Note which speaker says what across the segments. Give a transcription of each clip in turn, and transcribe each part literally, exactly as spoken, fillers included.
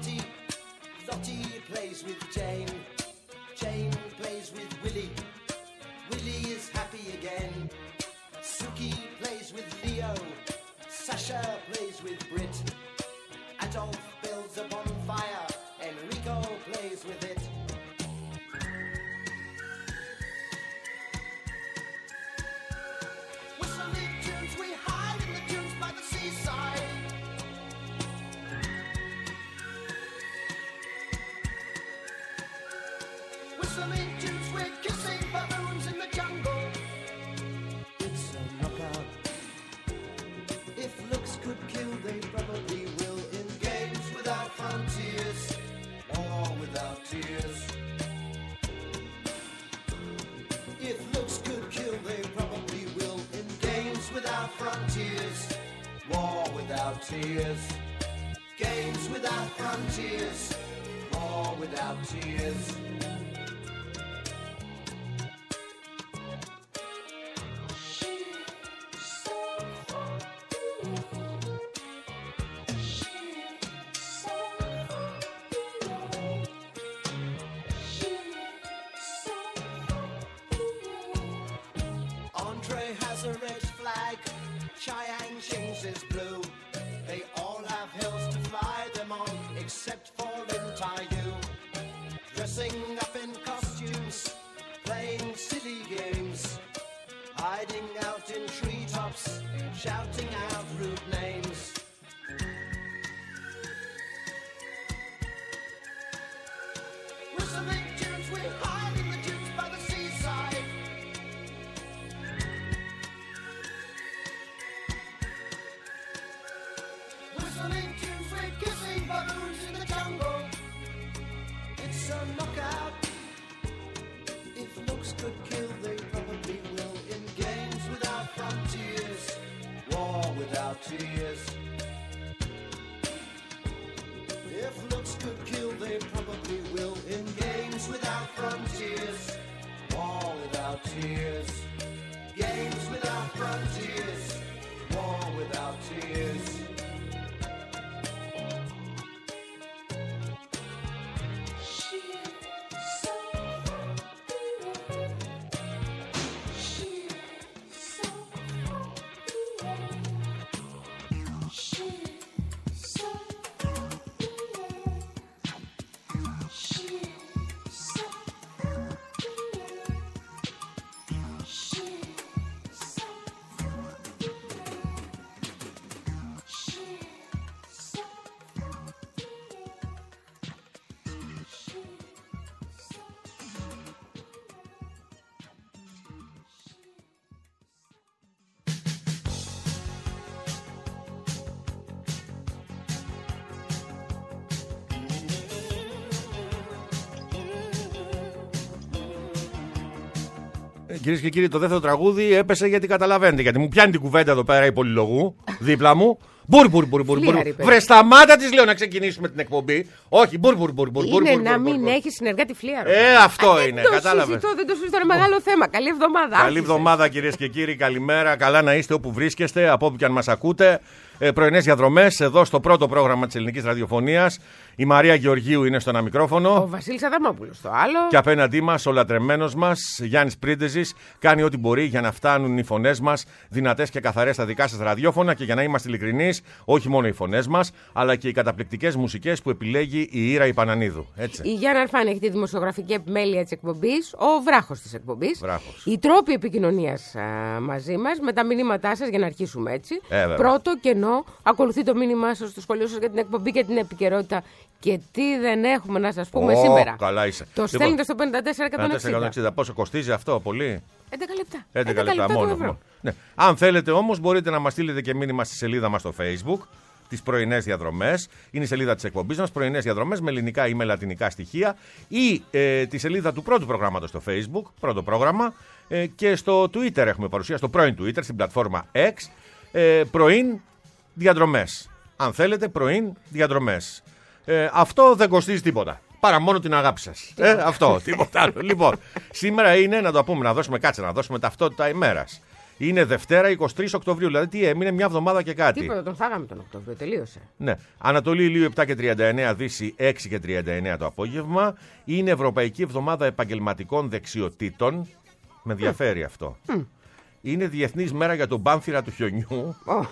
Speaker 1: Lottie, Lottie plays with Jane. Jane plays with Willie. Willie is happy again. Suki plays with Leo. Sasha plays with Brit. Adolf builds a bonfire. Enrico plays with it. Whistling tunes, we hide in the dunes by the seaside. Whistling tunes, we're kissing baboons in the jungle. It's a knockout. If looks could kill, they probably will. In games without frontiers, war without tears. If looks could kill, they probably will. In games without frontiers, war without tears. Games without frontiers, war without tears. Andre has a red flag, Chiang Ching's is blue. They all have hills to fly them on, except for in Taiyu. Dressing up in costumes, playing silly games, hiding out in treetops, shouting out rude names. Whistling tunes, we hide in the dunes by the seaside. Whistling tunes, we're kissing baboons in the jungle. It's a knockout. If looks could kill, they probably will. In games without frontiers, war without tears. If looks could kill, they probably will. In games without frontiers, war without tears. Games without frontiers, war without tears.
Speaker 2: Κυρίες και κύριοι, το δεύτερο τραγούδι έπεσε γιατί καταλαβαίνετε. Γιατί μου πιάνει την κουβέντα εδώ πέρα η πολυλογού δίπλα μου. Μπουρ, μπουρ, μπουρ, μπουρ. Βρε, σταμάτα της λέω να ξεκινήσουμε την εκπομπή. Όχι, μπουρ, μπουρ, μπουρ, μπουρ.
Speaker 3: Είναι να μην έχει συνεργάτη φλίαρο.
Speaker 2: Ε, αυτό είναι, κατάλαβες.
Speaker 3: Δεν το συζητώ, είναι μεγάλο θέμα. Καλή εβδομάδα.
Speaker 2: Καλή εβδομάδα, κυρίες και κύριοι, καλημέρα. Καλά να είστε όπου βρίσκεστε, από όπου και αν μας ακούτε. Ε, πρωινές διαδρομές εδώ στο πρώτο πρόγραμμα της ελληνικής ραδιοφωνίας. Η Μαρία Γεωργίου είναι στο ένα μικρόφωνο.
Speaker 3: Ο Βασίλης Αδαμόπουλος στο άλλο.
Speaker 2: Και απέναντί μας ο λατρεμένος μας Γιάννης Πρίντεζης κάνει ό,τι μπορεί για να φτάνουν οι φωνές μας δυνατές και καθαρές στα δικά σας ραδιόφωνα. Και για να είμαστε ειλικρινείς, όχι μόνο οι φωνές μας, αλλά και οι καταπληκτικές μουσικές που επιλέγει η Ήρα Ιπανανίδου. Έτσι.
Speaker 3: Η Γιάννα Αρφάνη έχει τη δημοσιογραφική επιμέλεια της εκπομπής, ο βράχος της εκπομπής.
Speaker 2: Βράχος.
Speaker 3: Οι τρόποι επικοινωνίας α, μαζί μας με τα μηνύματά σας για να αρχίσουμε έτσι.
Speaker 2: Ε,
Speaker 3: Πρώτο κενό, ακολουθεί το μήνυμά σας στο σχολείο σας για την εκπομπή και την επικαιρότητα. Και τι δεν έχουμε να σας πούμε
Speaker 2: oh,
Speaker 3: σήμερα.
Speaker 2: Καλά είσαι.
Speaker 3: Το στέλνετε λοιπόν, στο πέντε τέσσερα εκατόν εξήντα.
Speaker 2: Πόσο κοστίζει αυτό, πολύ?
Speaker 3: έντεκα λεπτά.
Speaker 2: έντεκα λεπτά μόνο. μόνο. Ναι. Αν θέλετε όμως, μπορείτε να μας στείλετε και μήνυμα στη σελίδα μας στο Facebook. Τις πρωινές διαδρομές. Είναι η σελίδα της εκπομπής μας. Πρωινές διαδρομές με ελληνικά ή με λατινικά στοιχεία. Ή ε, τη σελίδα του πρώτου προγράμματος στο Facebook. Πρώτο πρόγραμμα. Ε, και στο Twitter έχουμε παρουσία. Στο πρώην Twitter, στην πλατφόρμα X. Ε, πρωιν διαδρομές. Αν θέλετε, πρωιν διαδρομές. Ε, αυτό δεν κοστίζει τίποτα. Παρά μόνο την αγάπη σας. Ε, αυτό, τίποτα άλλο. Λοιπόν, σήμερα είναι, να το πούμε, να δώσουμε κάτσε, να δώσουμε ταυτότητα ημέρας. Είναι Δευτέρα εικοστή τρίτη Οκτωβρίου, δηλαδή τι έμεινε μια εβδομάδα και κάτι.
Speaker 3: Τίποτα, τον φάγαμε τον Οκτώβριο, τελείωσε.
Speaker 2: Ναι. Ανατολή ηλίου επτά και τριάντα εννέα, Δύση έξι και τριάντα εννέα το απόγευμα. Είναι Ευρωπαϊκή Εβδομάδα Επαγγελματικών Δεξιοτήτων. Με ενδιαφέρει mm. αυτό. Mm. Είναι Διεθνής Μέρα για τον Πάνθυρα του Χιονιού. Oh.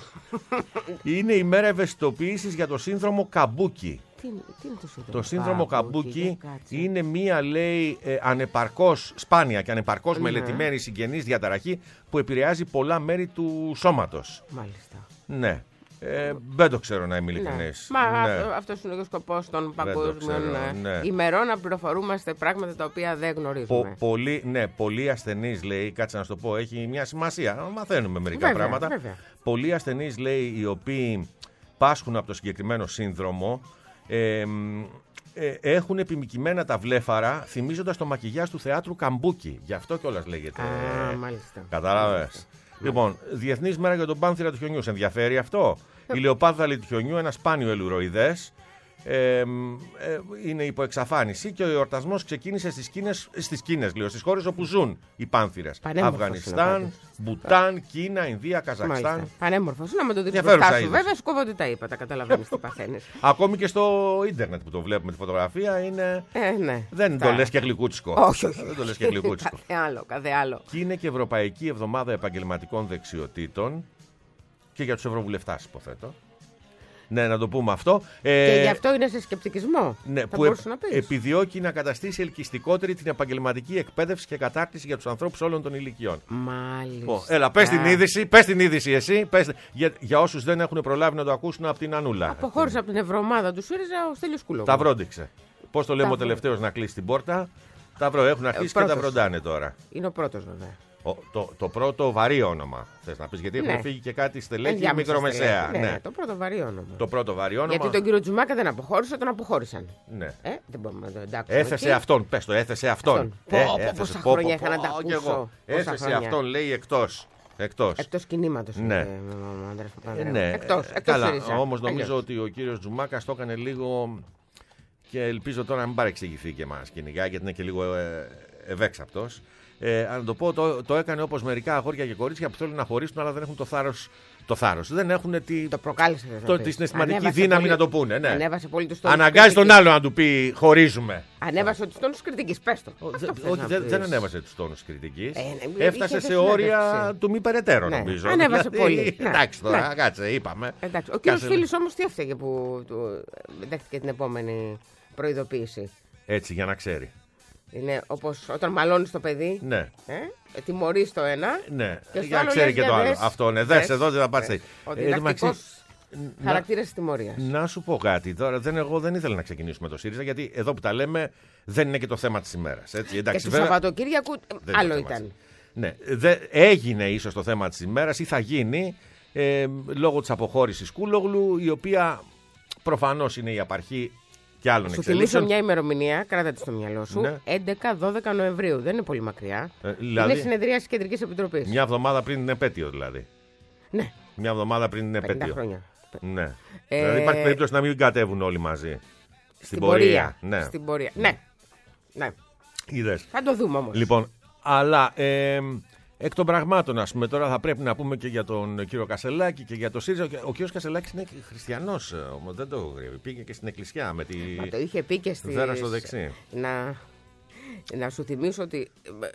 Speaker 2: Είναι η μέρα ευαισθητοποίησης για το σύνδρομο Καμπούκι.
Speaker 3: Τι, τι είναι το σύνδρομο,
Speaker 2: το σύνδρομο Καμπούκι είναι μία, λέει, ε, ανεπαρκώς, σπάνια και ανεπαρκώς ναι. μελετημένη συγγενής διαταραχή που επηρεάζει πολλά μέρη του σώματος.
Speaker 3: Μάλιστα.
Speaker 2: Ναι. Ε, δεν το ξέρω να είμαι ειλικρινής.
Speaker 3: Ναι. Μα
Speaker 2: ναι.
Speaker 3: αυτό είναι ο σκοπός των παγκόσμιων ναι. ημερών, να πληροφορούμαστε πράγματα τα οποία δεν γνωρίζουμε.
Speaker 2: Πο, πολύ, ναι, πολλοί ασθενείς, λέει, κάτσε να σου το πω, έχει μια σημασία. Μαθαίνουμε μερικά
Speaker 3: βέβαια,
Speaker 2: πράγματα.
Speaker 3: Βέβαια.
Speaker 2: Πολλοί ασθενείς, λέει, οι οποίοι πάσχουν από το συγκεκριμένο σύνδρομο, ε, ε, έχουν επιμικημένα τα βλέφαρα, θυμίζοντας το μακιγιάζ του θεάτρου Καμπούκι. Γι' αυτό κιόλας λέγεται.
Speaker 3: Α, μάλιστα.
Speaker 2: Κατάλαβες. Λοιπόν, Διεθνής Μέρα για τον Πάνθυρα του Χιονιού. Σε ενδιαφέρει αυτό? Η λεοπάνθαλη του χιονιού, ένα σπάνιο ελουροειδές, ε, ε, είναι υπό εξαφάνιση και ο εορτασμός ξεκίνησε στις Κίνες, στις Κίνες, λέω, στις χώρες όπου ζουν οι πάνθυρες. Αφγανιστάν, Μπουτάν, Κίνα, Ινδία, Καζακστάν.
Speaker 3: Πανέμορφος. Να με το δεις μπροστά σου, βέβαια, σκόβονται τα είπα, τα καταλαβαίνεις τι παθαίνεις.
Speaker 2: Ακόμη και στο ίντερνετ που το βλέπουμε τη φωτογραφία είναι.
Speaker 3: Ε, ναι.
Speaker 2: Δεν
Speaker 3: τα...
Speaker 2: το λες και γλυκούτσικο.
Speaker 3: Όχι, όχι.
Speaker 2: Δεν το λες και γλυκούτσικο.
Speaker 3: Κάθε άλλο, κάθε άλλο.
Speaker 2: Και είναι και Ευρωπαϊκή Εβδομάδα Επαγγελματικών Δεξιοτήτων. Και για τους ευρωβουλευτάς, υποθέτω. Ναι, να το πούμε αυτό.
Speaker 3: Ε, και γι' αυτό είναι σε σκεπτικισμό.
Speaker 2: Ναι,
Speaker 3: θα
Speaker 2: που
Speaker 3: να πεις.
Speaker 2: επιδιώκει να καταστήσει ελκυστικότερη την επαγγελματική εκπαίδευση και κατάρτιση για τους ανθρώπους όλων των ηλικιών.
Speaker 3: Μάλιστα.
Speaker 2: Πω, έλα, πες την είδηση, πες την είδηση εσύ. Πες, για, για όσους δεν έχουν προλάβει να το ακούσουν από την Ανούλα.
Speaker 3: Αποχώρησε από την Ευρωομάδα του ΣΥΡΙΖΑ ο Στέλιος Κούλογλου.
Speaker 2: Τα βρόντιξε. Πώς το λέμε ο τελευταίος να κλείσει την πόρτα. Τα βρω, έχουν αρχίσει ε, και τα βροντάνε τώρα.
Speaker 3: Είναι ο πρώτος βέβαια.
Speaker 2: Ο, το, το πρώτο βαρύ όνομα, θες να πεις, γιατί
Speaker 3: ναι.
Speaker 2: έχουν φύγει και κάτι στελέχη μικρομεσαία.
Speaker 3: Ναι, ναι, το πρώτο βαρύ όνομα.
Speaker 2: Το πρώτο βαρύ όνομα.
Speaker 3: Γιατί τον κύριο Τζουμάκα δεν αποχώρησε, τον αποχώρησαν.
Speaker 2: Ναι.
Speaker 3: Ε, δεν μπορούμε να το εντάξουμε.
Speaker 2: Έθεσε εκεί. Αυτόν, πες το, έθεσε αυτόν. αυτόν.
Speaker 3: Ε, πω, έθεσε, πόσα πω, χρόνια είχα να τα ακούσω.
Speaker 2: Έθεσε αυτόν, λέει, εκτός. Εκτός,
Speaker 3: εκτός κινήματος.
Speaker 2: Ναι.
Speaker 3: Ε, ναι. Εκτός, εκτός
Speaker 2: καλά, όμως νομίζω ότι ο κύριος Τζουμάκας το έκανε λίγο και ελπίζω τώρα να μην παρεξηγηθεί και μας κυνηγά, γιατί είναι και λίγο ευέξαπτος. Ε, αν το πω, το, το έκανε όπως μερικά αγόρια και κορίτσια που θέλουν να χωρίσουν, αλλά δεν έχουν το θάρρος. Το θάρρος. Δεν έχουν τη,
Speaker 3: το προκάλεσε,
Speaker 2: το, τη συναισθηματική δύναμη πολύ, να το πούνε. Ναι.
Speaker 3: Ανέβασε πολύ τους τόνους.
Speaker 2: Αναγκάζει τον άλλο να του πει χωρίζουμε.
Speaker 3: Ανέβασε τους τόνους κριτικής, πες το.
Speaker 2: Όχι, δεν, δεν ανέβασε τους τόνους κριτικής. Ε, ναι, έφτασε σε όρια του μη περαιτέρω, ναι, νομίζω.
Speaker 3: Ανέβασε πολύ.
Speaker 2: Εντάξει τώρα, κάτσε, είπαμε.
Speaker 3: Ο κύριος Φίλης όμως τι έφταιγε που δέχτηκε την επόμενη προειδοποίηση.
Speaker 2: Έτσι, για να ξέρει.
Speaker 3: Είναι όπως όταν μαλώνεις το παιδί.
Speaker 2: Ναι.
Speaker 3: Ε, τιμωρείς το ένα.
Speaker 2: Ναι. Και για να ξέρει και το άλλο. Αυτό είναι. Δες εδώ δεν θα πάρεις.
Speaker 3: Ο διδακτικός χαρακτήρας της τιμωρίας.
Speaker 2: Να σου πω κάτι. Τώρα δεν, εγώ δεν ήθελα να ξεκινήσουμε το ΣΥΡΙΖΑ, γιατί εδώ που τα λέμε δεν είναι και το θέμα της ημέρας. Έτσι, εντάξει,
Speaker 3: και του Σαββατοκύριακου άλλο ήταν.
Speaker 2: Ναι. Δε, έγινε ίσως το θέμα της ημέρας ή θα γίνει ε, λόγω της αποχώρησης Κούλογλου, η οποία προφανώς είναι η απαρχή. Σου
Speaker 3: θυμίσω μια ημερομηνία, κράτα τη στο μυαλό σου, ναι. έντεκα δώδεκα Νοεμβρίου. Δεν είναι πολύ μακριά. Ε, δηλαδή, είναι συνεδρία της Κεντρικής Επιτροπής.
Speaker 2: Μια εβδομάδα πριν την επέτειο δηλαδή.
Speaker 3: Ναι.
Speaker 2: Μια εβδομάδα πριν την επέτειο.
Speaker 3: πενήντα χρόνια.
Speaker 2: Ναι. Ε... Δηλαδή υπάρχει περίπτωση να μην κατέβουν όλοι μαζί. Στην,
Speaker 3: Στην
Speaker 2: πορεία.
Speaker 3: πορεία.
Speaker 2: Ναι.
Speaker 3: Στην πορεία. Ναι. ναι.
Speaker 2: Είδες.
Speaker 3: Θα το δούμε όμως.
Speaker 2: Λοιπόν, αλλά ε, εκ των πραγμάτων, ας πούμε, τώρα θα πρέπει να πούμε και για τον κύριο Κασελάκη και για το ΣΥΡΙΖΑ. Ο κύριος Κασελάκης είναι χριστιανός, όμως δεν το γρήγορα. Πήγε και στην εκκλησιά με τη
Speaker 3: Μα το είχε πει και στη...
Speaker 2: βέρα στο δεξί.
Speaker 3: Να... να σου θυμίσω ότι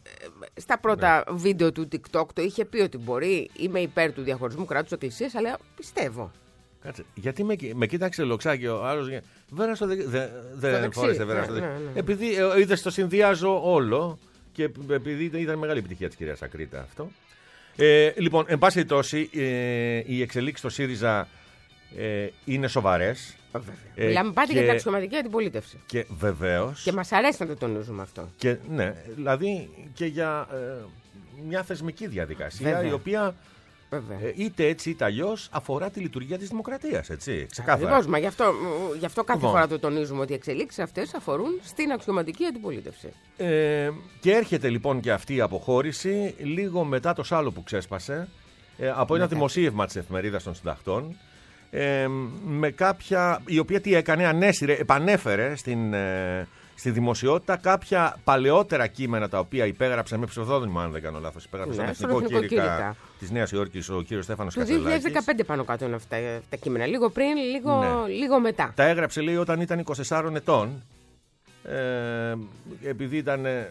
Speaker 3: στα πρώτα ναι. βίντεο του TikTok το είχε πει ότι μπορεί, είμαι υπέρ του διαχωρισμού κράτους εκκλησίας, αλλά πιστεύω.
Speaker 2: Κάτσε, γιατί με, με κοίταξε λοξάκι ο άλλος. Βέρα στο δεξί. Δεν φόρεσε βέρα στο δεξί. Ναι, ναι. Επειδή ε, είδες, το συνδυάζω όλο. Και επειδή ήταν μεγάλη επιτυχία της κυρίας Ακρίτα αυτό. Ε, λοιπόν, εν πάση περιπτώσει, ε, οι εξελίξεις στο ΣΥΡΙΖΑ ε, είναι σοβαρές.
Speaker 3: Ε, Μιλάμε πάντα και... για την αξιωματική αντιπολίτευση.
Speaker 2: Και βεβαίως.
Speaker 3: Και μας αρέσει να το τονίζουμε αυτό.
Speaker 2: Και, ναι, δηλαδή και για ε, μια θεσμική διαδικασία, βέβαια, η οποία ε, είτε έτσι είτε αλλιώς αφορά τη λειτουργία της δημοκρατίας. Έτσι, ξεκάθαρα.
Speaker 3: Ακριβώς, μα γι' αυτό, γι' αυτό κάθε λοιπόν. φορά το τονίζουμε ότι οι εξελίξεις αυτές αφορούν στην αξιωματική αντιπολίτευση.
Speaker 2: Ε, και έρχεται λοιπόν και αυτή η αποχώρηση λίγο μετά το σάλο που ξέσπασε ε, από ένα δημοσίευμα της Εφημερίδας των Συντακτών. Ε, με κάποια, η οποία τι έκανε, ανέσυρε, επανέφερε στην, ε, στη δημοσιότητα κάποια παλαιότερα κείμενα τα οποία υπέγραψε με ψευδόνυμο, αν δεν κάνω λάθος. Υπέγραψε
Speaker 3: Ναι,
Speaker 2: στον
Speaker 3: στον
Speaker 2: Εθνικό
Speaker 3: Εθνικό
Speaker 2: Κήρυκα
Speaker 3: Κήρυκα
Speaker 2: της Νέας Υόρκης ο κύριος Στέφανος
Speaker 3: Το
Speaker 2: Κασελάκης.
Speaker 3: δύο χιλιάδες δεκαπέντε πάνω κάτω είναι αυτά τα κείμενα. Λίγο πριν, λίγο,
Speaker 2: Ναι.
Speaker 3: λίγο μετά.
Speaker 2: Τα έγραψε, λέει, όταν ήταν είκοσι τεσσάρων ετών. Ε, επειδή ήταν. Ε,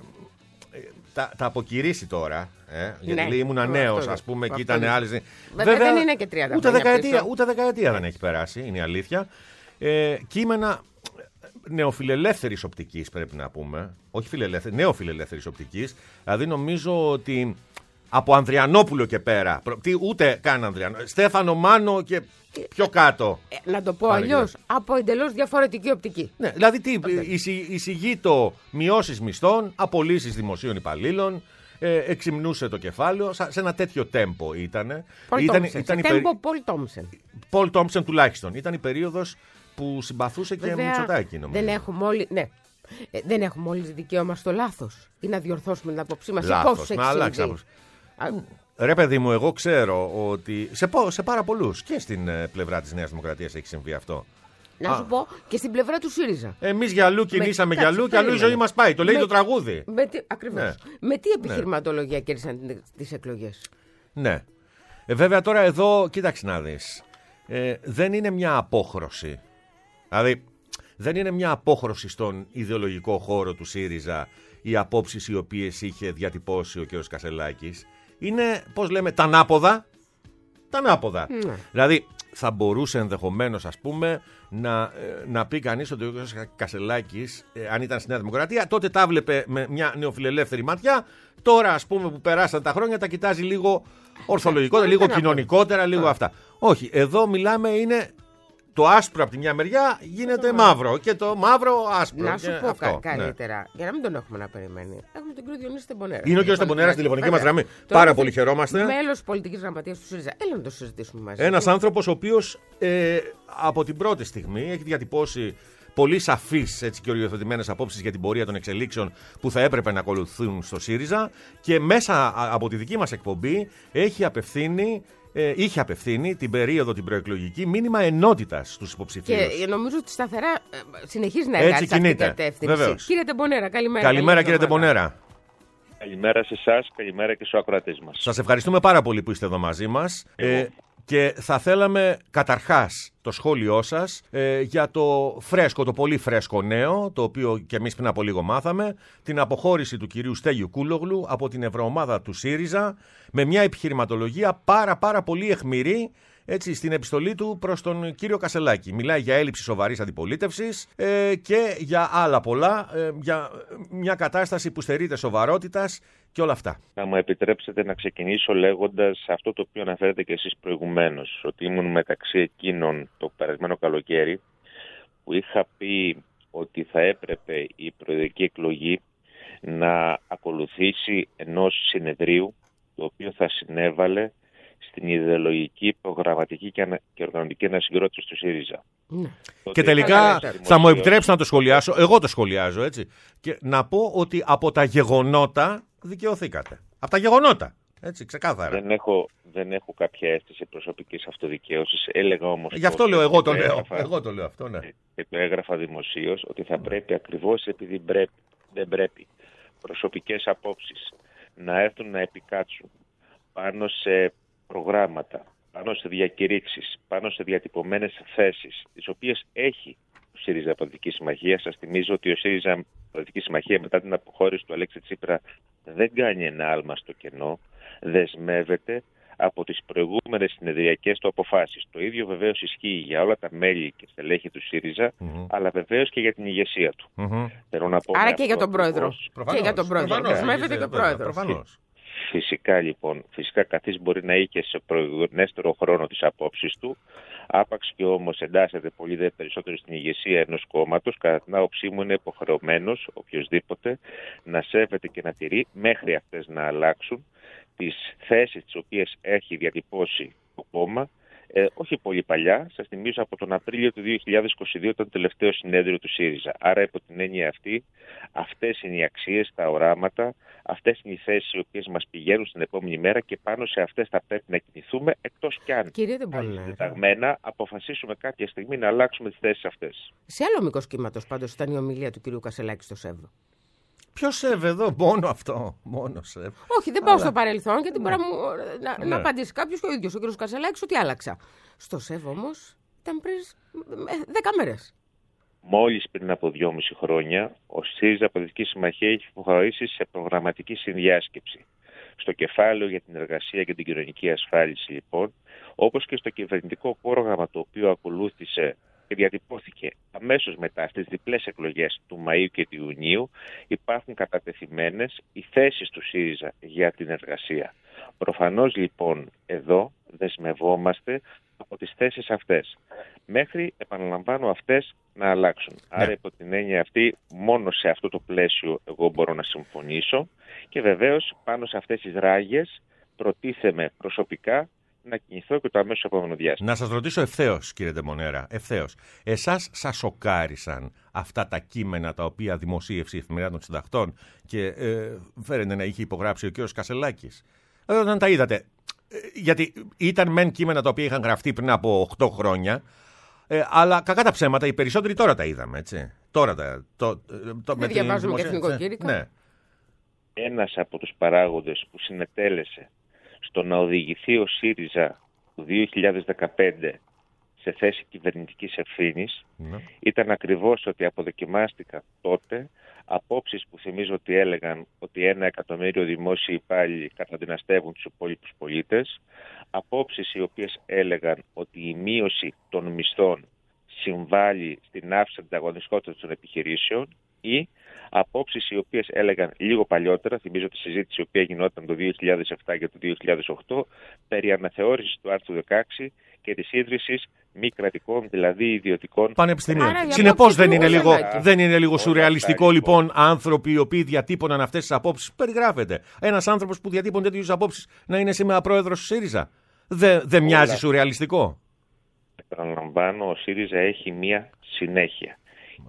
Speaker 2: τα, τα αποκηρύσει τώρα. Ε, γιατί
Speaker 3: Ναι,
Speaker 2: λέει ήμουν
Speaker 3: αυτό
Speaker 2: νέος,
Speaker 3: είναι.
Speaker 2: ας πούμε, και
Speaker 3: Αυτό
Speaker 2: ήταν
Speaker 3: είναι.
Speaker 2: άλλες.
Speaker 3: Βέβαια, δεν είναι και τριάντα
Speaker 2: ούτε
Speaker 3: χρόνια
Speaker 2: δεκαετία,
Speaker 3: πίσω.
Speaker 2: ούτε δεκαετία δεν έχει περάσει, είναι η αλήθεια. Ε, κείμενα νεοφιλελεύθερης οπτικής, πρέπει να πούμε. Όχι φιλελεύθερη, νεοφιλελεύθερης οπτικής. Δηλαδή νομίζω ότι από Ανδριανόπουλο και πέρα. Τι, ούτε καν Ανδριανόπουλο. Στέφανο Μάνο και πιο κάτω.
Speaker 3: Ε, να το πω
Speaker 2: Παραγγελία.
Speaker 3: αλλιώς, από εντελώς διαφορετική οπτική.
Speaker 2: Ναι, δηλαδή τι, ειση- εισηγεί το μειώσεις μισθών, απολύσεις δημοσίων υπαλλήλων, ε, εξυμνούσε το κεφάλαιο, σα- σε ένα τέτοιο τέμπο ήτανε.
Speaker 3: Πολ
Speaker 2: Ήταν,
Speaker 3: Τόμσεν.
Speaker 2: ήταν η
Speaker 3: Σε
Speaker 2: περί-
Speaker 3: τέμπο Πολ Τόμσεν.
Speaker 2: Πολ Τόμψεν τουλάχιστον. Ήταν η περίοδος που συμπαθούσε και
Speaker 3: Βέβαια,
Speaker 2: Μητσοτάκη, νομίζω.
Speaker 3: δεν έχουμε όλοι, ναι. Ε, δεν έχουμε όλοι δικαίωμα στο λάθος ή να διορθώσουμε την άποψή μας.
Speaker 2: Λάθος,
Speaker 3: Πώς
Speaker 2: να αλλάξει
Speaker 3: εξηγεί.
Speaker 2: άποψη. Ρε παιδί μου, εγώ ξέρω ότι σε, πο- σε πάρα πολλούς και στην ε, πλευρά της Νέας Δημοκρατίας έχει συμβεί αυτό.
Speaker 3: Να
Speaker 2: Α.
Speaker 3: σου πω και στην πλευρά του ΣΥΡΙΖΑ.
Speaker 2: Εμείς για αλλού κινήσαμε για
Speaker 3: κάτσε,
Speaker 2: αλλού και αλλού η
Speaker 3: περίμενε.
Speaker 2: ζωή μας πάει. Το λέει
Speaker 3: Με-
Speaker 2: το τραγούδι.
Speaker 3: Με τι, ακριβώς.
Speaker 2: Ναι.
Speaker 3: Με τι επιχειρηματολογία κέρδισαν την- τις εκλογές.
Speaker 2: Ναι. Ε, βέβαια τώρα εδώ, κοίταξε να δεις. Ε, δεν είναι μια απόχρωση. Δηλαδή, δεν είναι μια απόχρωση στον ιδεολογικό χώρο του ΣΥΡΙΖΑ οι απόψεις οι οποίες είχε διατυπώσει ο κ. Κασελάκης. Είναι, πώς λέμε, τα ανάποδα. Τα ανάποδα.
Speaker 3: Ναι.
Speaker 2: Δηλαδή, θα μπορούσε ενδεχομένως, ας πούμε, να, ε, να πει κανείς ότι ο κ. Κασελάκης, ε, αν ήταν στη Νέα Δημοκρατία, τότε τα βλέπε με μια νεοφιλελεύθερη ματιά. Τώρα, ας πούμε, που περάσαν τα χρόνια, τα κοιτάζει λίγο ορθολογικότερα, λίγο κοινωνικότερα, λίγο αυτά. Όχι, εδώ μιλάμε, είναι το άσπρο από τη μια μεριά γίνεται μαύρο και το μαύρο άσπρο.
Speaker 3: Να
Speaker 2: και
Speaker 3: σου πω
Speaker 2: αυτό,
Speaker 3: κα-
Speaker 2: ναι.
Speaker 3: καλύτερα, για να μην τον έχουμε να περιμένει. Έχουμε τον κύριο Διονύση Τεμπονέρα.
Speaker 2: Είναι ο κύριος Τεμπονέρας στη τηλεφωνική μας γραμμή. Πάρα πολύ χαιρόμαστε.
Speaker 3: Μέλος πολιτικής γραμματείας του ΣΥΡΙΖΑ. Έλα να το συζητήσουμε μαζί.
Speaker 2: Ένας άνθρωπος ο οποίος ε, από την πρώτη στιγμή έχει διατυπώσει πολύ σαφείς έτσι, και οριοθετημένες απόψεις για την πορεία των εξελίξεων που θα έπρεπε να ακολουθούν στο ΣΥΡΙΖΑ και μέσα α- από τη δική μας εκπομπή έχει απευθύνει, ε, είχε απευθύνει την περίοδο την προεκλογική μήνυμα ενότητας στους υποψηφίους.
Speaker 3: Και νομίζω ότι σταθερά ε, συνεχίζει να
Speaker 2: Έτσι
Speaker 3: εργάζεται σε αυτή την
Speaker 2: κινείται.
Speaker 3: κατεύθυνση.
Speaker 2: Βεβαίως.
Speaker 3: Κύριε Τεμπονέρα, καλημέρα.
Speaker 2: Καλημέρα
Speaker 3: καλή
Speaker 2: κύριε
Speaker 3: εβδομάδα.
Speaker 2: Τεμπονέρα.
Speaker 4: Καλημέρα σε εσάς, καλημέρα και στους ακροατές μας.
Speaker 2: Σας ευχαριστούμε πάρα πολύ που είστε εδώ μαζί μας. Ε, και θα θέλαμε καταρχάς το σχόλιο σας ε, για το φρέσκο, το πολύ φρέσκο νέο, το οποίο και εμείς πριν από λίγο μάθαμε, την αποχώρηση του κυρίου Στέλιου Κούλογλου από την ευρωομάδα του ΣΥΡΙΖΑ με μια επιχειρηματολογία πάρα πάρα πολύ αιχμηρή, έτσι, στην επιστολή του προς τον κύριο Κασελάκη. Μιλάει για έλλειψη σοβαρής αντιπολίτευσης ε, και για άλλα πολλά, ε, για μια κατάσταση που στερείται σοβαρότητας και όλα αυτά.
Speaker 4: Να μου επιτρέψετε να ξεκινήσω λέγοντας αυτό το οποίο αναφέρετε και εσείς προηγουμένως, ότι ήμουν μεταξύ εκείνων το περασμένο καλοκαίρι που είχα πει ότι θα έπρεπε η προεδρική εκλογή να ακολουθήσει ενός συνεδρίου το οποίο θα συνέβαλε στην ιδεολογική, προγραμματική και, ανα... και οργανωτική ανασυγκρότηση του ΣΥΡΙΖΑ.
Speaker 3: Ναι.
Speaker 2: Και τελικά θα μου επιτρέψει να το σχολιάσω, εγώ το σχολιάζω έτσι, και να πω ότι από τα γεγονότα δικαιωθήκατε. Από τα γεγονότα, έτσι, ξεκάθαρα.
Speaker 4: Δεν έχω, δεν έχω κάποια αίσθηση προσωπικής αυτοδικαίωσης. Έλεγα όμως...
Speaker 2: Γι' αυτό λέω, εγώ το λέω.
Speaker 4: έγραφα,
Speaker 2: Εγώ το λέω αυτό, ναι.
Speaker 4: Και το έγραφα δημοσίως, ότι θα πρέπει ακριβώς επειδή πρέπει, δεν πρέπει προσωπικές απόψεις να έρθουν να επικάτσουν πάνω σε προγράμματα, πάνω σε διακηρύξεις, πάνω σε διατυπωμένες θέσεις, τις οποίες έχει ο ΣΥΡΙΖΑ Πολιτική Συμμαχία. Σας θυμίζω ότι ο ΣΥΡΙΖΑ Πολιτική Συμμαχία μετά την αποχώρηση του Αλέξη Τσίπρα δεν κάνει ένα άλμα στο κενό, δεσμεύεται από τις προηγούμενες συνεδριακές του αποφάσεις. Το ίδιο βεβαίως ισχύει για όλα τα μέλη και στελέχη του ΣΥΡΙΖΑ, mm-hmm. αλλά βεβαίως και για την ηγεσία του.
Speaker 2: Mm-hmm.
Speaker 4: Θέλω να πω
Speaker 3: Άρα και για τον πρόεδρο.
Speaker 2: Προφανώς,
Speaker 3: και για τον πρόεδρο.
Speaker 2: προφανώς,
Speaker 3: Δεσμεύεται και ο πρόεδρος.
Speaker 2: Προφανώς.
Speaker 4: Φυσικά λοιπόν, φυσικά καθής μπορεί να είχε σε προηγουνέστερο χρόνο τις απόψεις του, άπαξ και όμως εντάσσεται πολύ δε περισσότερο στην ηγεσία ενός κόμματος, κατά την άποψή μου είναι υποχρεωμένος οποιοσδήποτε να σέβεται και να τηρεί μέχρι αυτές να αλλάξουν τις θέσεις τις οποίες έχει διατυπώσει το κόμμα Ε, όχι πολύ παλιά, σας θυμίζω από τον Απρίλιο του δύο χιλιάδες είκοσι δύο, το τελευταίο συνέδριο του ΣΥΡΙΖΑ. Άρα, υπό την έννοια αυτή, αυτές είναι οι αξίες, τα οράματα, αυτές είναι οι θέσεις οι οποίες μας πηγαίνουν στην επόμενη μέρα και πάνω σε αυτές θα πρέπει να κινηθούμε, εκτός κι αν συντεταγμένα αποφασίσουμε κάποια στιγμή να αλλάξουμε τις θέσεις αυτές.
Speaker 3: Σε άλλο μήκος κύματος πάντως ήταν η ομιλία του κυρίου Κασελάκη στο ΣΕΒ.
Speaker 2: Ποιο ΣΕΒ εδώ, μόνο αυτό. Μόνο ΣΕΒ.
Speaker 3: Όχι, δεν πάω Αλλά... στο παρελθόν, γιατί
Speaker 2: ναι.
Speaker 3: μπορεί να, να,
Speaker 2: ναι.
Speaker 3: να απαντήσει κάποιο και ο ίδιο ο κ. Κασελάκης ότι άλλαξα. Στο ΣΕΒ όμως ήταν πριν δέκα μέρες.
Speaker 4: Μόλις πριν από δυόμιση χρόνια, ο ΣΥΡΙΖΑ Προοδευτική Συμμαχία έχει προχωρήσει σε προγραμματική συνδιάσκεψη. Στο κεφάλαιο για την εργασία και την κοινωνική ασφάλιση, λοιπόν, όπως και στο κυβερνητικό πρόγραμμα το οποίο ακολούθησε και διατυπώθηκε αμέσως μετά στις διπλές εκλογές του Μαΐου και του Ιουνίου, υπάρχουν κατατεθειμένες οι θέσεις του ΣΥΡΙΖΑ για την εργασία. Προφανώς λοιπόν εδώ δεσμευόμαστε από τις θέσεις αυτές. Μέχρι, επαναλαμβάνω, αυτές να αλλάξουν. Ναι. Άρα υπό την έννοια αυτή, μόνο σε αυτό το πλαίσιο εγώ μπορώ να συμφωνήσω και βεβαίως πάνω σε αυτές τις ράγες προτίθεμαι προσωπικά να κινηθώ και το αμέσως επόμενο διάστημα.
Speaker 2: Να σας ρωτήσω ευθέως, κύριε Ντεμπονέρα, ευθέως. Εσάς σας σοκάρισαν αυτά τα κείμενα τα οποία δημοσίευσε η Εφημερίδα των Συντακτών και ε, φέρεται να είχε υπογράψει ο κύριος Κασελάκης. Ε, όταν τα είδατε, ε, γιατί ήταν μεν κείμενα τα οποία είχαν γραφτεί πριν από οκτώ χρόνια, ε, αλλά κακά τα ψέματα, οι περισσότεροι τώρα τα είδαμε, έτσι. Τώρα τα... Το, το,
Speaker 3: δεν διαβάζουμε και εθνικό κήρυκα.
Speaker 2: Ναι.
Speaker 4: Ένας από τους παράγοντες που συνετέλεσε στο να οδηγηθεί ο ΣΥΡΙΖΑ το δύο χιλιάδες δεκαπέντε σε θέση κυβερνητικής ευθύνης ναι. ήταν ακριβώς ότι αποδοκιμάστηκαν τότε απόψεις που θυμίζω ότι έλεγαν ότι ένα εκατομμύριο δημόσιοι υπάλληλοι καταδυναστεύουν τους υπόλοιπους πολίτες, απόψεις οι οποίες έλεγαν ότι η μείωση των μισθών συμβάλλει στην αύξηση της ανταγωνιστικότητας των επιχειρήσεων ή απόψεις οι οποίες έλεγαν λίγο παλιότερα, θυμίζω τη συζήτηση η οποία γινόταν το δύο χιλιάδες επτά και το δύο χιλιάδες οκτώ, περί αναθεώρησης του άρθρου δεκαέξι και της ίδρυσης μη κρατικών, δηλαδή ιδιωτικών
Speaker 2: πανεπιστημίων. Συνεπώς δεν είναι λίγο, δεν είναι λίγο σουρεαλιστικό λοιπόν άνθρωποι οι οποίοι διατύπωναν αυτές τις απόψεις. Περιγράφεται ένας άνθρωπος που διατύπωνε τέτοιες απόψεις να είναι σήμερα πρόεδρος του ΣΥΡΙΖΑ. Δεν δε μοιάζει σουρεαλιστικό?
Speaker 4: Επαναλαμβάνω, ο ΣΥΡΙΖΑ έχει μία συνέχεια.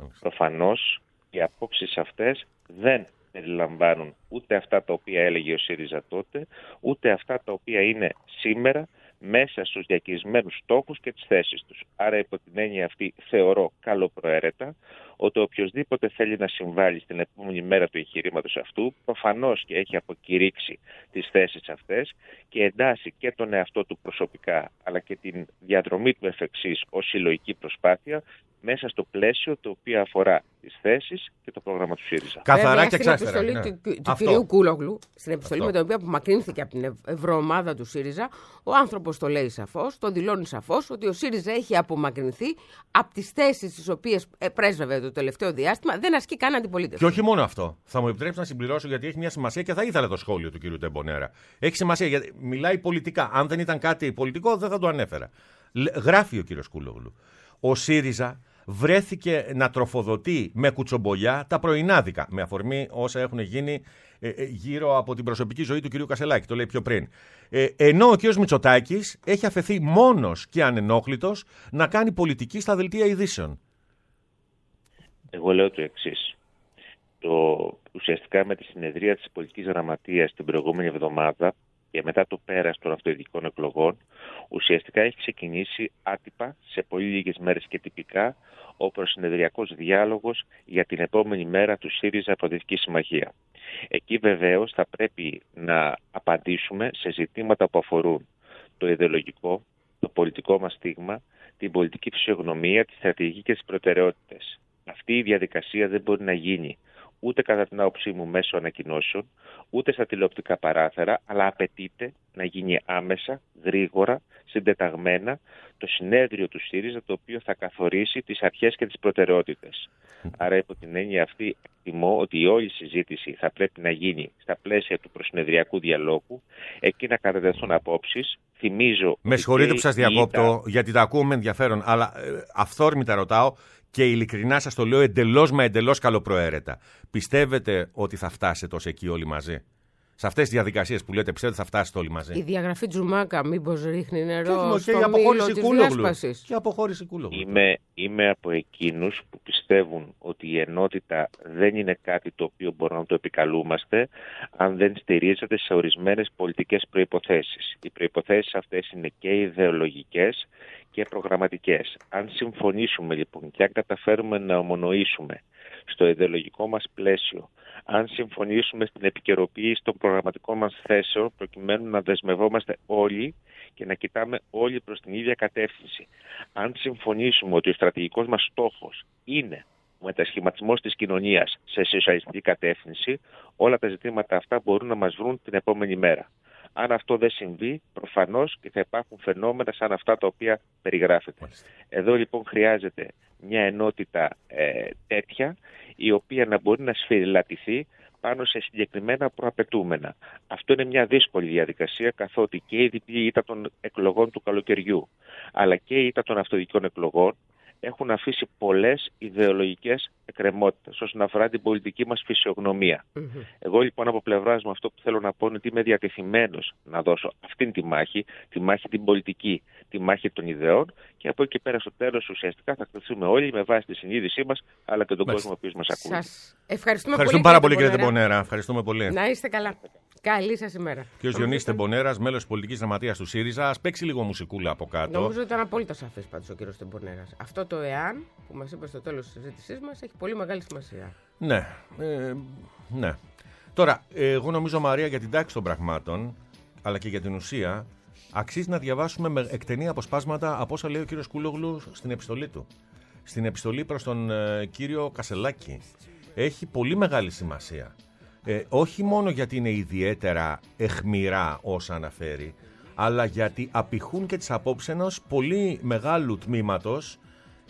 Speaker 4: Προφανώς οι απόψεις αυτές δεν περιλαμβάνουν ούτε αυτά τα οποία έλεγε ο ΣΥΡΙΖΑ τότε, ούτε αυτά τα οποία είναι σήμερα μέσα στους διακυρισμένους στόχους και τις θέσεις τους. Άρα υπό την έννοια αυτή θεωρώ καλοπροαίρετα ότι οποιοσδήποτε θέλει να συμβάλλει στην επόμενη μέρα του εγχειρήματος αυτού προφανώς και έχει αποκηρύξει τις θέσεις αυτές και εντάσσει και τον εαυτό του προσωπικά αλλά και την διαδρομή του εφ' εξής ως συλλογική προσπάθεια μέσα στο πλαίσιο το οποίο αφορά τις θέσεις και το πρόγραμμα του ΣΥΡΙΖΑ.
Speaker 2: Καθαρά και εξάστερα.
Speaker 3: Στην επιστολή ναι. του, του κυρίου Κούλογλου, στην επιστολή αυτό. με την οποία απομακρύνθηκε από την ευρωομάδα του ΣΥΡΙΖΑ, ο άνθρωπος το λέει σαφώς, το δηλώνει σαφώς, ότι ο ΣΥΡΙΖΑ έχει απομακρυνθεί από τις θέσεις τις οποίες πρέσβευε το τελευταίο διάστημα, δεν ασκεί καν αντιπολίτευση.
Speaker 2: Και όχι μόνο αυτό. Θα μου επιτρέψει να συμπληρώσω γιατί έχει μια σημασία και θα ήθελα το σχόλιο του κυρίου Ντεμπονέρα. Έχει σημασία γιατί μιλάει πολιτικά. Αν δεν ήταν κάτι πολιτικό, δεν θα το ανέφερα. Γράφει ο κύριος Κούλογλου. Ο ΣΥΡΙΖΑ βρέθηκε να τροφοδοτεί με κουτσομπολιά τα πρωινάδικα, με αφορμή όσα έχουν γίνει ε, ε, γύρω από την προσωπική ζωή του κυρίου Κασελάκη, το λέει πιο πριν. Ε, ενώ ο κύριος Μητσοτάκης έχει αφαιθεί μόνος και ανενόχλητος να κάνει πολιτική στα δελτία ειδήσεων.
Speaker 4: Εγώ λέω το εξής. Το, ουσιαστικά με τη συνεδρία της πολιτικής γραμματείας την προηγούμενη εβδομάδα και μετά το πέρας των αυτοειδικών εκλογών, ουσιαστικά έχει ξεκινήσει άτυπα σε πολύ λίγες μέρες και τυπικά ο προσυνεδριακός διάλογος για την επόμενη μέρα του ΣΥΡΙΖΑ Προοδευτική Συμμαχία. Εκεί βεβαίως θα πρέπει να απαντήσουμε σε ζητήματα που αφορούν το ιδεολογικό, το πολιτικό μας στίγμα, την πολιτική φυσιογνωμία, τη στρατηγική και τις προτεραιότητες. Αυτή η διαδικασία δεν μπορεί να γίνει ούτε κατά την άποψή μου μέσω ανακοινώσεων, ούτε στα τηλεοπτικά παράθυρα, αλλά απαιτείται να γίνει άμεσα, γρήγορα, συντεταγμένα το συνέδριο του ΣΥΡΙΖΑ, το οποίο θα καθορίσει τις αρχές και τις προτεραιότητες. Άρα υπό την έννοια αυτή εκτιμώ ότι η όλη συζήτηση θα πρέπει να γίνει στα πλαίσια του προσυνεδριακού διαλόγου, εκεί να κατατεθούν απόψεις. Θυμίζω.
Speaker 2: Με συγχωρείτε που σας διακόπτω, τα... γιατί τα ακούω με ενδιαφέρον, αλλά ε, αυθόρμητα ρωτάω και ειλικρινά σας το λέω εντελώς μα εντελώς καλοπροαίρετα. Πιστεύετε ότι θα φτάσετε ως εκεί όλοι μαζί? σε αυτές τις διαδικασίες που λέτε, πιστεύετε θα φτάσετε όλοι μαζί?
Speaker 3: Η διαγραφή Τζουμάκα μήπως ρίχνει νερό
Speaker 2: και,
Speaker 3: στο
Speaker 2: και
Speaker 3: μήλο της διάσπασης?
Speaker 2: Και η αποχώρηση Κούλογλου.
Speaker 4: Είμαι, είμαι από εκείνους που πιστεύουν ότι η ενότητα δεν είναι κάτι το οποίο μπορούμε να το επικαλούμαστε αν δεν στηρίζεται σε ορισμένες πολιτικές προϋποθέσεις. Οι προϋποθέσεις αυτές είναι και ιδεολογικές και προγραμματικές. Αν συμφωνήσουμε λοιπόν και αν καταφέρουμε να ομονοήσουμε στο ιδεολογικό μας πλαίσιο, αν συμφωνήσουμε στην επικαιροποίηση των προγραμματικών μας θέσεων προκειμένου να δεσμευόμαστε όλοι και να κοιτάμε όλοι προς την ίδια κατεύθυνση, αν συμφωνήσουμε ότι ο στρατηγικός μας στόχος είναι ο μετασχηματισμός της κοινωνίας σε σοσιαλιστική κατεύθυνση, όλα τα ζητήματα αυτά μπορούν να μας βρουν την επόμενη μέρα. Αν αυτό δεν συμβεί, προφανώς και θα υπάρχουν φαινόμενα σαν αυτά τα οποία περιγράφεται. Εδώ λοιπόν χρειάζεται μια ενότητα ε, τέτοια, η οποία να μπορεί να σφυριλατηθεί πάνω σε συγκεκριμένα προαπαιτούμενα. Αυτό είναι μια δύσκολη διαδικασία, καθότι και η διπλή ήττα των εκλογών του καλοκαιριού, αλλά και η ήττα των αυτοδικών εκλογών έχουν αφήσει πολλές ιδεολογικές εκκρεμότητες όσον αφορά την πολιτική μας φυσιογνωμία. Mm-hmm. Εγώ λοιπόν από πλευράς μου αυτό που θέλω να πω είναι ότι είμαι διατεθειμένος να δώσω αυτήν τη μάχη, τη μάχη την πολιτική, τη μάχη των ιδεών, και από εκεί και πέρα στο τέλος ουσιαστικά θα κρυθούμε όλοι με βάση τη συνείδησή μας αλλά και τον Μάλιστα. κόσμο ο οποίος μας ακούει.
Speaker 3: Σας ευχαριστούμε,
Speaker 2: ευχαριστούμε
Speaker 3: πολύ,
Speaker 2: πάρα πολύ κύριε Τεμπονέρα. Ευχαριστούμε πολύ.
Speaker 3: Να είστε καλά. Καλή σας ημέρα.
Speaker 2: Και ο Διονύσης Τεμπονέρας, μέλος της πολιτικής γραμματείας του ΣΥΡΙΖΑ. Ας παίξει λίγο μουσικούλα από κάτω.
Speaker 3: Νομίζω ότι ήταν απόλυτα σαφής πάντως ο κύριος Τεμπονέρας. Αυτό το εάν που μας είπε στο τέλος της συζήτησής μας έχει πολύ μεγάλη σημασία.
Speaker 2: Ναι. Ε, ναι. Τώρα, εγώ νομίζω, Μαρία, για την τάξη των πραγμάτων, αλλά και για την ουσία, αξίζει να διαβάσουμε με εκτενή αποσπάσματα από όσα λέει ο κύριος Κούλογλου στην επιστολή του. Στην επιστολή προς τον ε, κύριο Κασελάκη. Έχει πολύ μεγάλη σημασία. Ε, όχι μόνο γιατί είναι ιδιαίτερα αιχμηρά όσα αναφέρει, αλλά γιατί απηχούν και τις απόψεις ενός πολύ μεγάλου τμήματος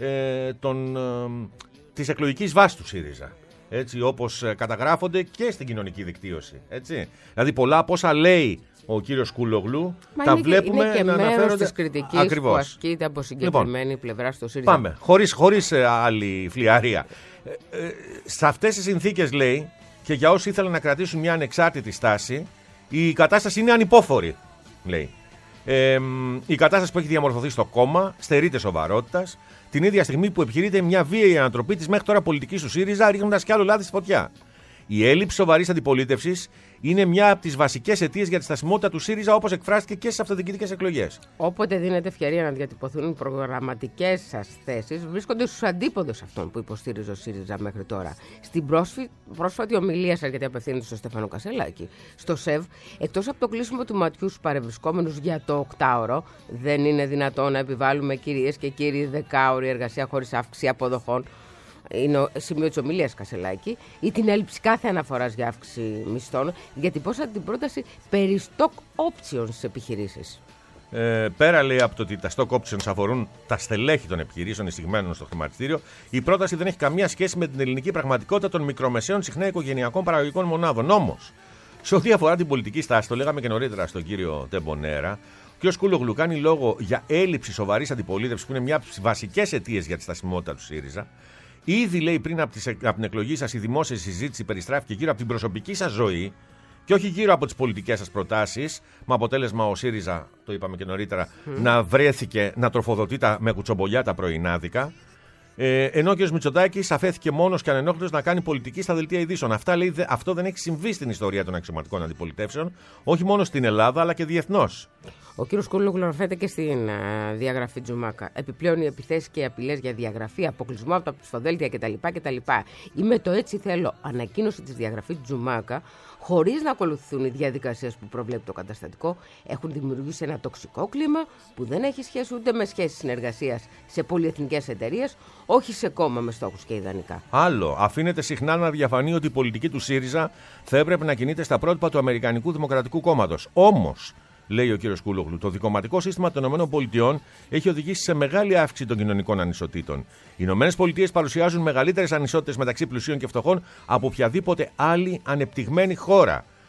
Speaker 2: ε, των, ε, της εκλογικής βάσης του ΣΥΡΙΖΑ. Έτσι, όπως καταγράφονται και στην κοινωνική δικτύωση. Έτσι. Δηλαδή πολλά από όσα λέει ο κύριος Κούλογλου
Speaker 3: Μα
Speaker 2: τα
Speaker 3: είναι
Speaker 2: βλέπουμε
Speaker 3: και, είναι και
Speaker 2: να αναφέρονται.
Speaker 3: μέρος της κριτικής
Speaker 2: Ακριβώς.
Speaker 3: που ασκείται από συγκεκριμένη λοιπόν, πλευρά στο ΣΥΡΙΖΑ.
Speaker 2: Πάμε, χωρίς, χωρίς άλλη φλιαρία. Ε, ε, σε αυτές τις συνθήκες, λέει, και για όσοι ήθελαν να κρατήσουν μια ανεξάρτητη στάση, η κατάσταση είναι ανυπόφορη, λέει. Ε, η κατάσταση που έχει διαμορφωθεί στο κόμμα στερείται σοβαρότητας, την ίδια στιγμή που επιχειρείται μια βίαιη ανατροπή της μέχρι τώρα πολιτικής του ΣΥΡΙΖΑ, ρίχνοντας κι άλλο λάδι στη φωτιά. Η έλλειψη σοβαρής αντιπολίτευσης είναι μια από τις βασικές αιτίες για τη στασιμότητα του ΣΥΡΙΖΑ, όπως εκφράστηκε και στις αυτοδιοικητικές εκλογές.
Speaker 3: Όποτε δίνεται ευκαιρία να διατυπωθούν οι προγραμματικές σας θέσεις, βρίσκονται στους αντίποδους αυτών που υποστήριζε ο ΣΥΡΙΖΑ μέχρι τώρα. Στην πρόσφη, πρόσφατη ομιλία σας, γιατί απευθύνεται στο Στέφανο Κασελάκη, στο ΣΕΒ, εκτός από το κλείσιμο του ματιού στους παρευρισκόμενους για το οκτάωρο, δεν είναι δυνατόν να επιβάλλουμε, κυρίες και κύριοι, δεκάωρη εργασία χωρίς αύξηση αποδοχών. Είναι σημείο της ομιλίας Κασελάκη, ή την έλλειψη κάθε αναφοράς για αύξηση μισθών, γιατί πώς θα την πρόταση περί stock options στις επιχειρήσεις.
Speaker 2: Ε, πέρα, λέει, από το ότι τα stock options αφορούν τα στελέχη των επιχειρήσεων εισηγμένων στο χρηματιστήριο, η πρόταση δεν έχει καμία σχέση με την ελληνική πραγματικότητα των μικρομεσαίων, συχνά οικογενειακών παραγωγικών μονάδων. Όμως, σε ό,τι αφορά την πολιτική στάση, το λέγαμε και νωρίτερα στον κύριο Τεμπονέρα, ο κ. Κούλογλου κάνει λόγο για έλλειψη σοβαρής αντιπολίτευσης, που είναι μια από τις βασικές αιτίες για τη στασιμότητα του ΣΥΡΙΖΑ. Ήδη, λέει, πριν από, τις, από την εκλογή σας η δημόσια συζήτηση περιστράφηκε γύρω από την προσωπική σας ζωή και όχι γύρω από τις πολιτικές σας προτάσεις, με αποτέλεσμα ο ΣΥΡΙΖΑ, το είπαμε και νωρίτερα, mm. να βρέθηκε να τροφοδοτεί τα, με κουτσομπολιά τα πρωινάδικα. Ε, ενώ ο κ. Μητσοτάκης αφέθηκε μόνος και ανενόχλητος να κάνει πολιτική στα δελτία ειδήσεων. Αυτά, λέει, δε, αυτό δεν έχει συμβεί στην ιστορία των αξιωματικών αντιπολιτεύσεων, όχι μόνο στην Ελλάδα αλλά και διεθνώς.
Speaker 3: Ο κ. Κούλογλου αναφέρεται και στην uh, διαγραφή Τζουμάκα. Επιπλέον, οι επιθέσεις και οι απειλές για διαγραφή, αποκλεισμό από τα ψηφοδέλτια κτλ. κτλ. Ή με το έτσι θέλω ανακοίνωση της διαγραφής Τζουμάκα, χωρίς να ακολουθούν οι διαδικασίες που προβλέπει το καταστατικό, έχουν δημιουργήσει ένα τοξικό κλίμα που δεν έχει σχέση ούτε με σχέσεις συνεργασίας σε πολυεθνικές εταιρείες, όχι σε κόμμα με στόχους και ιδανικά.
Speaker 2: Άλλο, αφήνεται συχνά να διαφανεί ότι η πολιτική του ΣΥΡΙΖΑ θα έπρεπε να κινείται στα πρότυπα του Αμερικανικού Δημοκρατικού Κόμματος. Όμως, λέει ο κ. Κούλογλου, το δικομματικό σύστημα των ΗΠΑ έχει οδηγήσει σε μεγάλη αύξηση των κοινωνικών ανισοτήτων. Οι ΗΠΑ παρουσιάζουν μεγαλύτερες ανισότητες μεταξύ πλουσίων και φτωχών από οποιαδήποτε άλλη ανεπτυγμένη χώρα.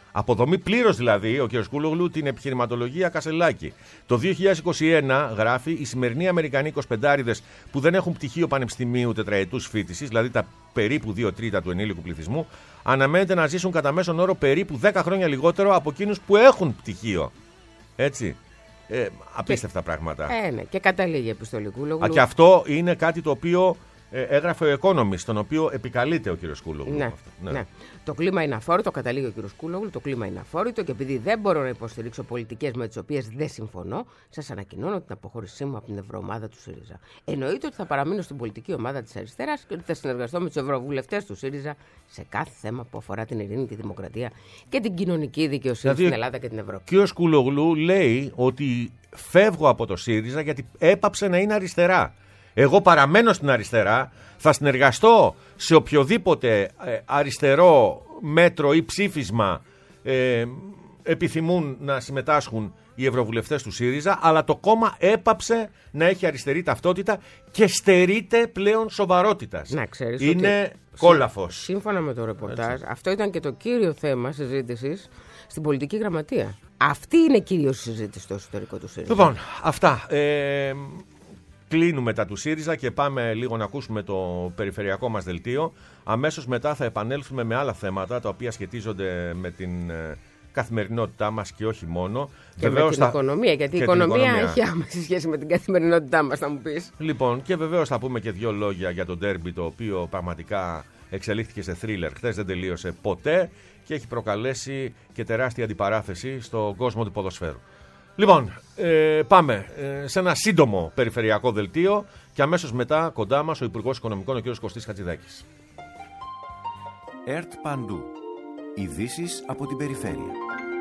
Speaker 2: Αποδομεί πλήρως δηλαδή ο κ. Κούλογλου την επιχειρηματολογία Κασελάκη. Το δύο χιλιάδες είκοσι ένα γράφει: οι σημερινοί Αμερικανοί εικοσιπεντάριδες που δεν έχουν πτυχίο πανεπιστημίου τετραετούς φοιτησης, δηλαδή τα περίπου δύο τρίτα του ενήλικου πληθυσμού, αναμένεται να ζήσουν κατά μέσον όρο περίπου δέκα χρόνια λιγότερο από εκείνους που έχουν πτυχίο. Έτσι. Ε, απίστευτα και, πράγματα.
Speaker 3: Ε, ναι, και καταλήγει η επιστολή Κούλογλου.
Speaker 2: Α, και αυτό είναι κάτι το οποίο ε, έγραφε ο Economist, τον οποίο επικαλείται ο κ. Κούλογλου.
Speaker 3: Ναι, ναι. ναι. Το κλίμα είναι αφόρητο, καταλήγει ο κ. Κούλογλου. Το κλίμα είναι αφόρητο και επειδή δεν μπορώ να υποστηρίξω πολιτικές με τις οποίες δεν συμφωνώ, σας ανακοινώνω την αποχώρησή μου από την Ευρωομάδα του ΣΥΡΙΖΑ. Εννοείται ότι θα παραμείνω στην πολιτική ομάδα της αριστεράς και ότι θα συνεργαστώ με τους ευρωβουλευτές του ΣΥΡΙΖΑ σε κάθε θέμα που αφορά την ειρήνη, τη δημοκρατία και την κοινωνική δικαιοσύνη δηλαδή, στην Ελλάδα και την Ευρώπη.
Speaker 2: Ο κ. Κούλογλου λέει ότι φεύγω από το ΣΥΡΙΖΑ γιατί έπαψε να είναι αριστερά. Εγώ παραμένω στην αριστερά, θα συνεργαστώ σε οποιοδήποτε ε, αριστερό μέτρο ή ψήφισμα ε, επιθυμούν να συμμετάσχουν οι ευρωβουλευτές του ΣΥΡΙΖΑ, αλλά το κόμμα έπαψε να έχει αριστερή ταυτότητα και στερείται πλέον σοβαρότητας.
Speaker 3: Να ξέρεις
Speaker 2: είναι
Speaker 3: ότι,
Speaker 2: κόλαφος.
Speaker 3: Σύμφωνα με το ρεπορτάζ, έτσι, αυτό ήταν και το κύριο θέμα συζήτησης στην πολιτική γραμματεία. Αυτή είναι κυρίως η συζήτηση στο εσωτερικό του ΣΥΡΙΖΑ.
Speaker 2: Λοιπόν, αυτά. Ε, Κλείνουμε τα του ΣΥΡΙΖΑ και πάμε λίγο να ακούσουμε το περιφερειακό μας δελτίο. Αμέσως μετά θα επανέλθουμε με άλλα θέματα τα οποία σχετίζονται με την ε, καθημερινότητά μας και όχι μόνο.
Speaker 3: Και βεβαίως με την θα... οικονομία, γιατί η οικονομία, οικονομία έχει άμεση σχέση με την καθημερινότητά μας, θα μου πεις.
Speaker 2: Λοιπόν, και βεβαίως θα πούμε και δύο λόγια για το ντέρμπι, το οποίο πραγματικά εξελίχθηκε σε θρίλερ. Χθες δεν τελείωσε ποτέ και έχει προκαλέσει και τεράστια αντιπαράθεση στον κόσμο του ποδοσφαίρου. Λοιπόν, ε, πάμε ε, σε ένα σύντομο περιφερειακό δελτίο και αμέσως μετά κοντά μας ο Υπουργός Οικονομικών, ο κ. Κωστής Χατζηδάκης.
Speaker 5: ΕΡΤ Παντού. Ειδήσεις από την περιφέρεια.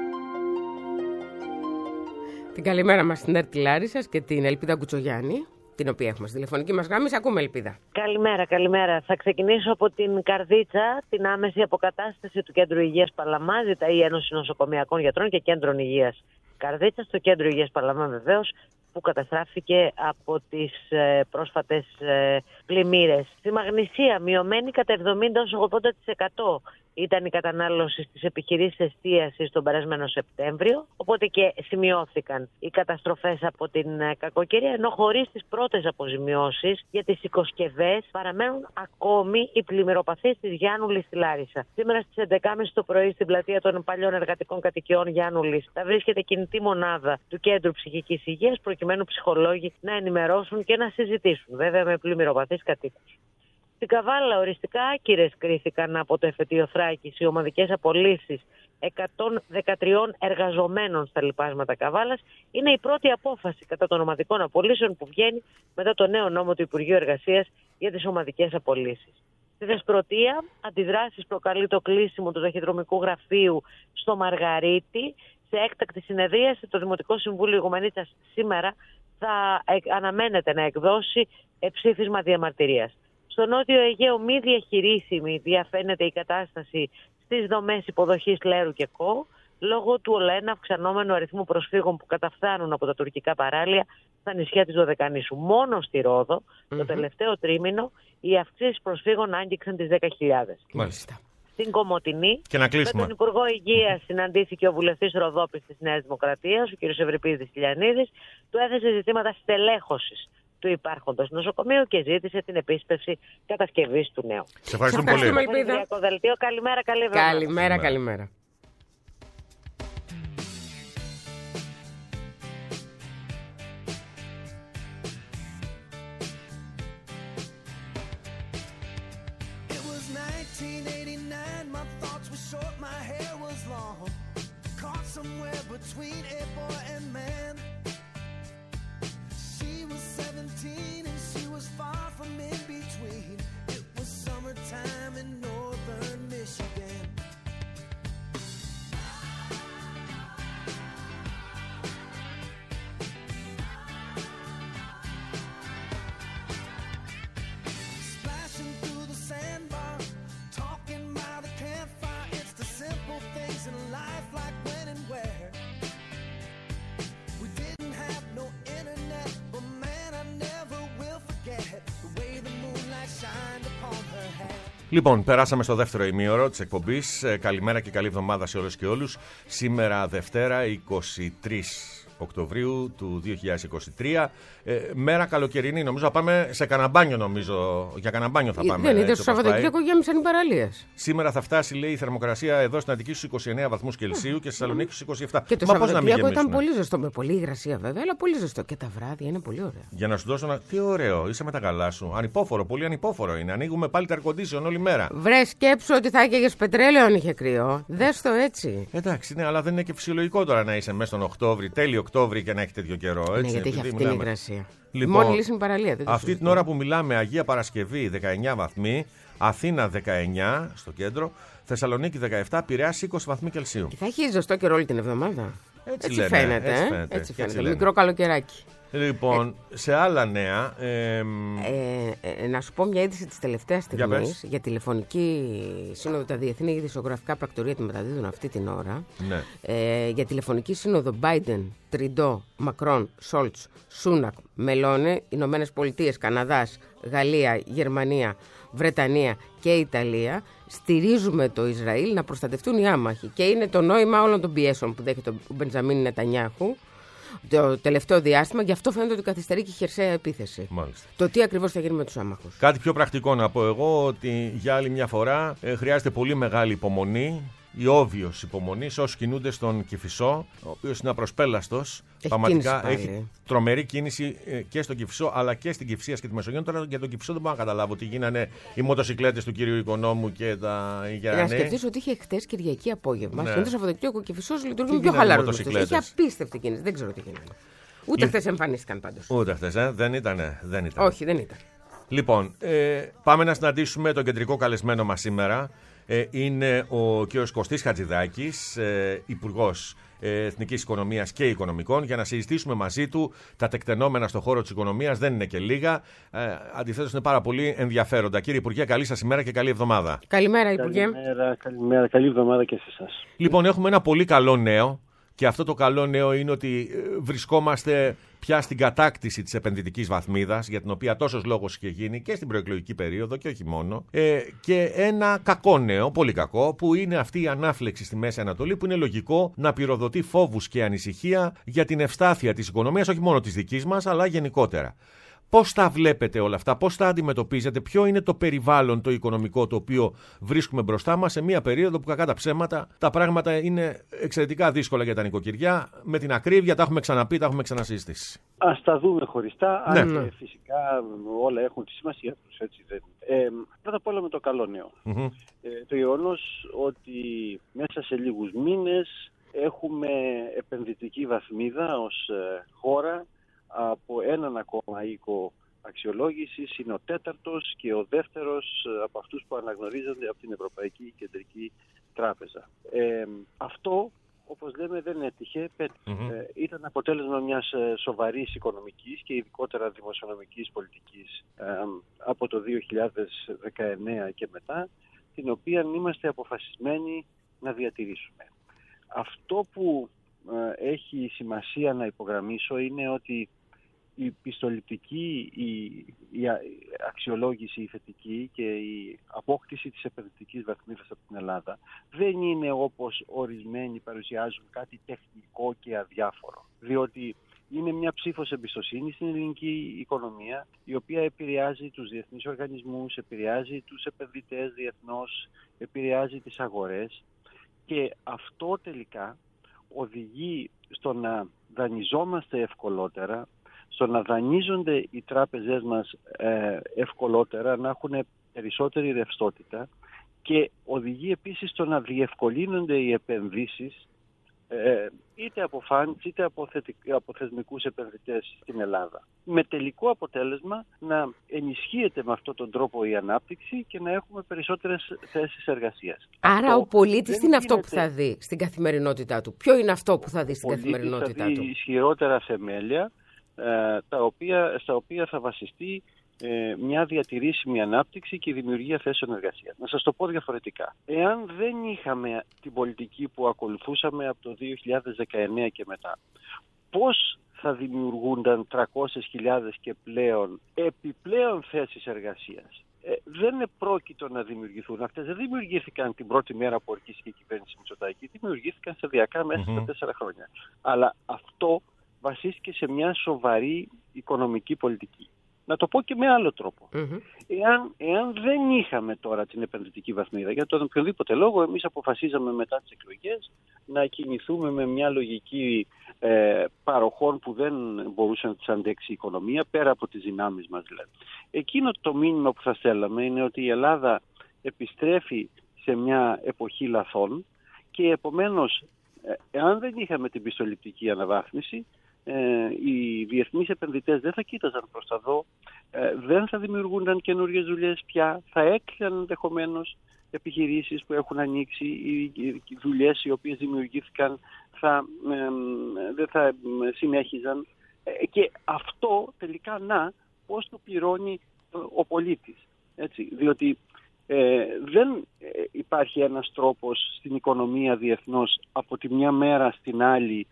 Speaker 3: Την καλημέρα μας στην ΕΡΤ Λάρισσας και την Ελπίδα Κουτσογιάννη, την οποία έχουμε στη τηλεφωνική μας γραμμή. Ακούμε, Ελπίδα.
Speaker 6: Καλημέρα, καλημέρα. Θα ξεκινήσω από την Καρδίτσα, την άμεση αποκατάσταση του Κέντρου Υγείας Παλαμά, ζητάει η Ένωση Νοσοκομειακών Γιατρών και Κέντρων Υγείας Καρδίτσα, στο Κέντρο Υγείας Παλαμά βεβαίως, που καταστράφηκε από τις ε, πρόσφατες ε, πλημμύρες. Στη Μαγνησία, μειωμένη κατά εβδομήντα έως ογδόντα τοις εκατό ήταν η κατανάλωση στις επιχειρήσεις εστίασης τον περασμένο Σεπτέμβριο, οπότε και σημειώθηκαν οι καταστροφές από την ε, κακοκαιρία, ενώ χωρίς τις πρώτες αποζημιώσεις για τις οικοσκευές παραμένουν ακόμη οι πλημμυροπαθείς της Γιάννουλης στη Λάρισα. Σήμερα στις έντεκα και μισή το πρωί στην πλατεία των παλιών εργατικών κατοικιών Γιάννουλης θα βρίσκεται κινητή μονάδα του Κέντρου Ψυχικής Υγείας, προκειμένου ψυχολόγοι να ενημερώσουν και να συζητήσουν, βέβαια με πλημμυροπαθείς κατοίκους. Στην Καβάλα, οριστικά άκυρες κρίθηκαν από το εφετείο Θράκης οι ομαδικές απολύσεις εκατόν δεκατρία εργαζομένων στα λοιπάσματα Καβάλας. Είναι η πρώτη απόφαση κατά των ομαδικών απολύσεων που βγαίνει μετά το νέο νόμο του Υπουργείου Εργασίας για τις ομαδικές απολύσεις. Στη Δεσπρωτεία, αντιδράσεις προκαλεί το κλείσιμο του ταχυδρομικού γραφείου στο Μαργαρίτη. Σε έκτακτη συνεδρίαση, το Δημοτικό Συμβούλιο Ιγουμενίτσας σήμερα θα αναμένεται να εκδώσει ψήφισμα διαμαρτυρίας. Στο Νότιο Αιγαίο μη διαχειρίσιμη διαφαίνεται η κατάσταση στις δομές υποδοχής Λέρου και Κο, λόγω του ολοένα αυξανόμενου αριθμού προσφύγων που καταφθάνουν από τα τουρκικά παράλια στα νησιά της Δωδεκανήσου. Μόνο στη Ρόδο, mm-hmm. το τελευταίο τρίμηνο, οι αυξήσεις προσφύγων άγγιξαν τις δέκα χιλιάδες.
Speaker 2: Μάλιστα.
Speaker 6: Στην Κομοτηνή,
Speaker 2: με
Speaker 6: τον Υπουργό Υγείας συναντήθηκε ο βουλευτής Ροδόπης της Νέας Δημοκρατίας, ο κ. Ευρυπίδης Τηλιανίδης, του έθεσε ζητήματα στελέχωσης του υπάρχοντος νοσοκομείου και ζήτησε την επίσπευση κατασκευής του νέου.
Speaker 2: Σε ευχαριστούμε πολύ.
Speaker 6: Καλημέρα, καλή εβδομάδα.
Speaker 3: Καλημέρα, καλημέρα.
Speaker 1: Somewhere between a boy and man. She was seventeen and she was far from in between. It was summertime in northern Michigan. Splashing through the sandbar, talking by the campfire. It's the simple things in life, like when and where. We didn't have no internet, but man, I never will forget the way the moonlight shines
Speaker 2: Λοιπόν, περάσαμε στο δεύτερο ημίωρο της εκπομπής. Ε, καλημέρα και καλή εβδομάδα σε όλες και όλους. Σήμερα Δευτέρα, είκοσι τρεις Οκτωβρίου του δύο χιλιάδες είκοσι τρία. Ε, μέρα καλοκαιρινή, νομίζω θα πάμε σε καναμπάνιο, νομίζω. Για καναμπάνιο θα πάμε.
Speaker 3: Δεν είδε το Σαββατοκύριακο γέμισαν οι παραλίες.
Speaker 2: Σήμερα θα φτάσει, λέει, η θερμοκρασία εδώ στην Αττική στους είκοσι εννέα βαθμούς Κελσίου και στη Θεσσαλονίκη στους είκοσι επτά.
Speaker 3: Και το Σαββατοκύριακο ήταν πολύ ζεστό. Με πολλή υγρασία βέβαια, αλλά πολύ ζεστό. Και τα βράδια είναι πολύ ωραία.
Speaker 2: Για να σου δώσω ένα. Τι ωραίο, είσαι με τα καλά σου. Ανυπόφορο, πολύ ανυπόφορο είναι. Ανοίγουμε πάλι τα air condition όλη μέρα.
Speaker 3: Βρε, σκέψου ότι θα έκαιγε πετρέλαιο αν είχε κρύο. Δες το έτσι.
Speaker 2: Εντάξει, ναι, αλλά δεν είναι και φυσιολογικό τώρα να είσαι μέσα στον Οκτώβρη, τέλειο Οκτώβρη και να έχει τέτοιο καιρό. Έτσι,
Speaker 3: ναι, γιατί έχει αυτή την υγρασία.
Speaker 2: Λοιπόν,
Speaker 3: μόνη λύση είναι η παραλία.
Speaker 2: Αυτή την ώρα που μιλάμε, Αγία Παρασκευή δεκαεννιά βαθμοί, Αθήνα δεκαεννιά στο κέντρο, Θεσσαλονίκη δεκαεπτά, Πειραιάς είκοσι βαθμοί Κελσίου.
Speaker 3: Και θα έχει ζεστό καιρό όλη την εβδομάδα.
Speaker 2: Έτσι,
Speaker 3: έτσι
Speaker 2: λένε,
Speaker 3: φαίνεται.
Speaker 2: Έτσι
Speaker 3: ε?
Speaker 2: φαίνεται,
Speaker 3: έτσι φαίνεται.
Speaker 2: έτσι
Speaker 3: Μικρό καλοκαιράκι.
Speaker 2: Λοιπόν, ε, σε άλλα νέα. Ε,
Speaker 3: ε, ε, να σου πω μια είδηση της τελευταίας στιγμής για, για τηλεφωνική σύνοδο. Τα διεθνή ειδησιογραφικά πρακτορία τη μεταδίδουν αυτή την ώρα.
Speaker 2: Ναι.
Speaker 3: Ε, για τηλεφωνική σύνοδο Biden, Τριντό, Μακρόν, Σόλτς, Σούνακ, Μελώνε, Ηνωμένες Πολιτείες, Καναδάς, Γαλλία, Γερμανία, Βρετανία και Ιταλία. Στηρίζουμε το Ισραήλ να προστατευτούν οι άμαχοι. Και είναι το νόημα όλων των πιέσεων που δέχεται ο Μπεντζαμίν Νετανιάχου το τελευταίο διάστημα, γι' αυτό φαίνεται ότι καθυστερεί και η χερσαία επίθεση.
Speaker 2: Μάλιστα.
Speaker 3: Το τι ακριβώς θα γίνει με τους άμαχους.
Speaker 2: Κάτι πιο πρακτικό να πω εγώ, ότι για άλλη μια φορά ε, χρειάζεται πολύ μεγάλη υπομονή, η όβιος υπομονή, όσοι κινούνται στον Κηφισό, ο οποίος είναι απροσπέλαστος. Πραγματικά έχει τρομερή κίνηση ε, και στον Κηφισό αλλά και στην Κυφσίας και τη Μεσογείο. Τώρα για τον Κηφισό δεν μπορώ να καταλάβω τι γίνανε οι μοτοσυκλέτες του κύριου Οικονόμου και τα Γερανέ.
Speaker 3: Να σκεφτείς ότι είχε χτες Κυριακή απόγευμα.
Speaker 2: Ναι.
Speaker 3: Και το Σαββατοκύριακο ο Κηφισός λειτουργεί πιο χαλαρό. Είχε απίστευτη κίνηση. Δεν ξέρω τι γίνανε. Ούτε
Speaker 2: Λ...
Speaker 3: χθες εμφανίστηκαν πάντως.
Speaker 2: Ούτε χθες, ε? δεν ήτανε. Δεν ήταν.
Speaker 3: Όχι, δεν ήταν.
Speaker 2: Λοιπόν, ε, πάμε να συναντήσουμε τον κεντρικό καλεσμένο μας σήμερα. Ε, είναι ο κ. Κωστής Χατζηδάκης, ε, Υπουργός ε, Εθνικής Οικονομίας και Οικονομικών, για να συζητήσουμε μαζί του τα τεκτενόμενα στον χώρο της οικονομίας. Δεν είναι και λίγα. Ε, αντιθέτως, είναι πάρα πολύ ενδιαφέροντα. Κύριε Υπουργέ, καλή σας ημέρα και καλή εβδομάδα.
Speaker 3: Καλημέρα, Υπουργέ.
Speaker 7: Καλημέρα, καλημέρα, καλή εβδομάδα και σε εσάς.
Speaker 2: Λοιπόν, έχουμε ένα πολύ καλό νέο. Και αυτό το καλό νέο είναι ότι βρισκόμαστε πια στην κατάκτηση της επενδυτικής βαθμίδας, για την οποία τόσος λόγος είχε γίνει και στην προεκλογική περίοδο και όχι μόνο. Ε, και ένα κακό νέο, πολύ κακό, που είναι αυτή η ανάφλεξη στη Μέση Ανατολή, που είναι λογικό να πυροδοτεί φόβους και ανησυχία για την ευστάθεια της οικονομίας, όχι μόνο της δικής μας, αλλά γενικότερα. Πώς τα βλέπετε όλα αυτά, πώς τα αντιμετωπίζετε, ποιο είναι το περιβάλλον το οικονομικό το οποίο βρίσκουμε μπροστά μας σε μια περίοδο που κακά τα ψέματα τα πράγματα είναι εξαιρετικά δύσκολα για τα νοικοκυριά, με την ακρίβεια, τα έχουμε ξαναπεί, τα έχουμε ξανασυζητήσει.
Speaker 7: Ας τα δούμε χωριστά,
Speaker 2: ναι.
Speaker 7: αν και φυσικά όλα έχουν τη σημασία τους, έτσι δεν είναι. Ε, πρώτα απ' όλα με το καλό νέο. Mm-hmm. Ε, το γεγονός ότι μέσα σε λίγους μήνες έχουμε επενδυτική βαθμίδα ως ε, χώρα, από έναν ακόμα οίκο αξιολόγησης, είναι ο τέταρτος και ο δεύτερος από αυτούς που αναγνωρίζονται από την Ευρωπαϊκή Κεντρική Τράπεζα. Ε, αυτό, όπως λέμε, δεν έτυχε. Mm-hmm. Ε, ήταν αποτέλεσμα μιας σοβαρής οικονομικής και ειδικότερα δημοσιονομικής πολιτικής ε, από το δύο χιλιάδες δεκαεννέα και μετά, την οποία είμαστε αποφασισμένοι να διατηρήσουμε. Αυτό που ε, έχει σημασία να υπογραμμίσω είναι ότι η πιστοληπτική, η, η αξιολόγηση, η θετική και η απόκτηση της επενδυτικής βαθμίδας από την Ελλάδα δεν είναι όπως ορισμένοι παρουσιάζουν κάτι τεχνικό και αδιάφορο. Διότι είναι μια ψήφος εμπιστοσύνη στην ελληνική οικονομία, η οποία επηρεάζει τους διεθνείς οργανισμούς, επηρεάζει τους επενδυτές διεθνώς, επηρεάζει τις αγορές και αυτό τελικά οδηγεί στο να δανειζόμαστε ευκολότερα, στο να δανείζονται οι τράπεζές μας ε, ευκολότερα, να έχουν περισσότερη ρευστότητα και οδηγεί επίσης στο να διευκολύνονται οι επενδύσεις ε, είτε από φαντς είτε από, θετικ, από θεσμικούς επενδυτές στην Ελλάδα. Με τελικό αποτέλεσμα να ενισχύεται με αυτόν τον τρόπο η ανάπτυξη και να έχουμε περισσότερες θέσεις εργασίας.
Speaker 3: Άρα
Speaker 7: αυτό
Speaker 3: ο πολίτης τι είναι
Speaker 7: γίνεται...
Speaker 3: αυτό που θα δει στην καθημερινότητά του? Ποιο είναι αυτό που θα δει στην
Speaker 7: ο
Speaker 3: καθημερινότητά
Speaker 7: θα δει
Speaker 3: του?
Speaker 7: Ισχυρότερα θεμέλια, τα οποία, στα οποία θα βασιστεί ε, μια διατηρήσιμη ανάπτυξη και η δημιουργία θέσεων εργασίας. Να σας το πω διαφορετικά. Εάν δεν είχαμε την πολιτική που ακολουθούσαμε από το δύο χιλιάδες δεκαεννέα και μετά, πώς θα δημιουργούνταν τριακόσιες χιλιάδες και πλέον επιπλέον θέσεις εργασίας? ε, δεν επρόκειτο να δημιουργηθούν. Αυτές δεν δημιουργήθηκαν την πρώτη μέρα που ορκίστηκε η κυβέρνηση Μητσοτάκη, δημιουργήθηκαν σταδιακά μέσα mm-hmm. στα τέσσερα χρόνια. Αλλά αυτό βασίστηκε σε μια σοβαρή οικονομική πολιτική. Να το πω και με άλλο τρόπο. Mm-hmm. Εάν, εάν δεν είχαμε τώρα την επενδυτική βαθμίδα, για τον οποιοδήποτε λόγο, εμείς αποφασίζαμε μετά τις εκλογές να κινηθούμε με μια λογική ε, παροχών που δεν μπορούσε να τις αντέξει η οικονομία, πέρα από τις δυνάμεις μας δηλαδή. Εκείνο το μήνυμα που θα στέλναμε είναι ότι η Ελλάδα επιστρέφει σε μια εποχή λαθών και επομένως, ε, εάν δεν είχαμε την πιστοληπτική αναβάθμιση, Ε, οι διεθνείς επενδυτές δεν θα κοίταζαν προς τα δω, ε, δεν θα δημιουργούνταν καινούριες δουλειές πια, θα έκλειναν ενδεχομένως επιχειρήσεις που έχουν ανοίξει, οι, οι δουλειές οι οποίες δημιουργήθηκαν θα, ε, δεν θα συνέχιζαν ε, και αυτό τελικά να πώς το πληρώνει ο πολίτης, έτσι, διότι ε, δεν υπάρχει ένας τρόπος στην οικονομία διεθνώς από τη μια μέρα στην άλλη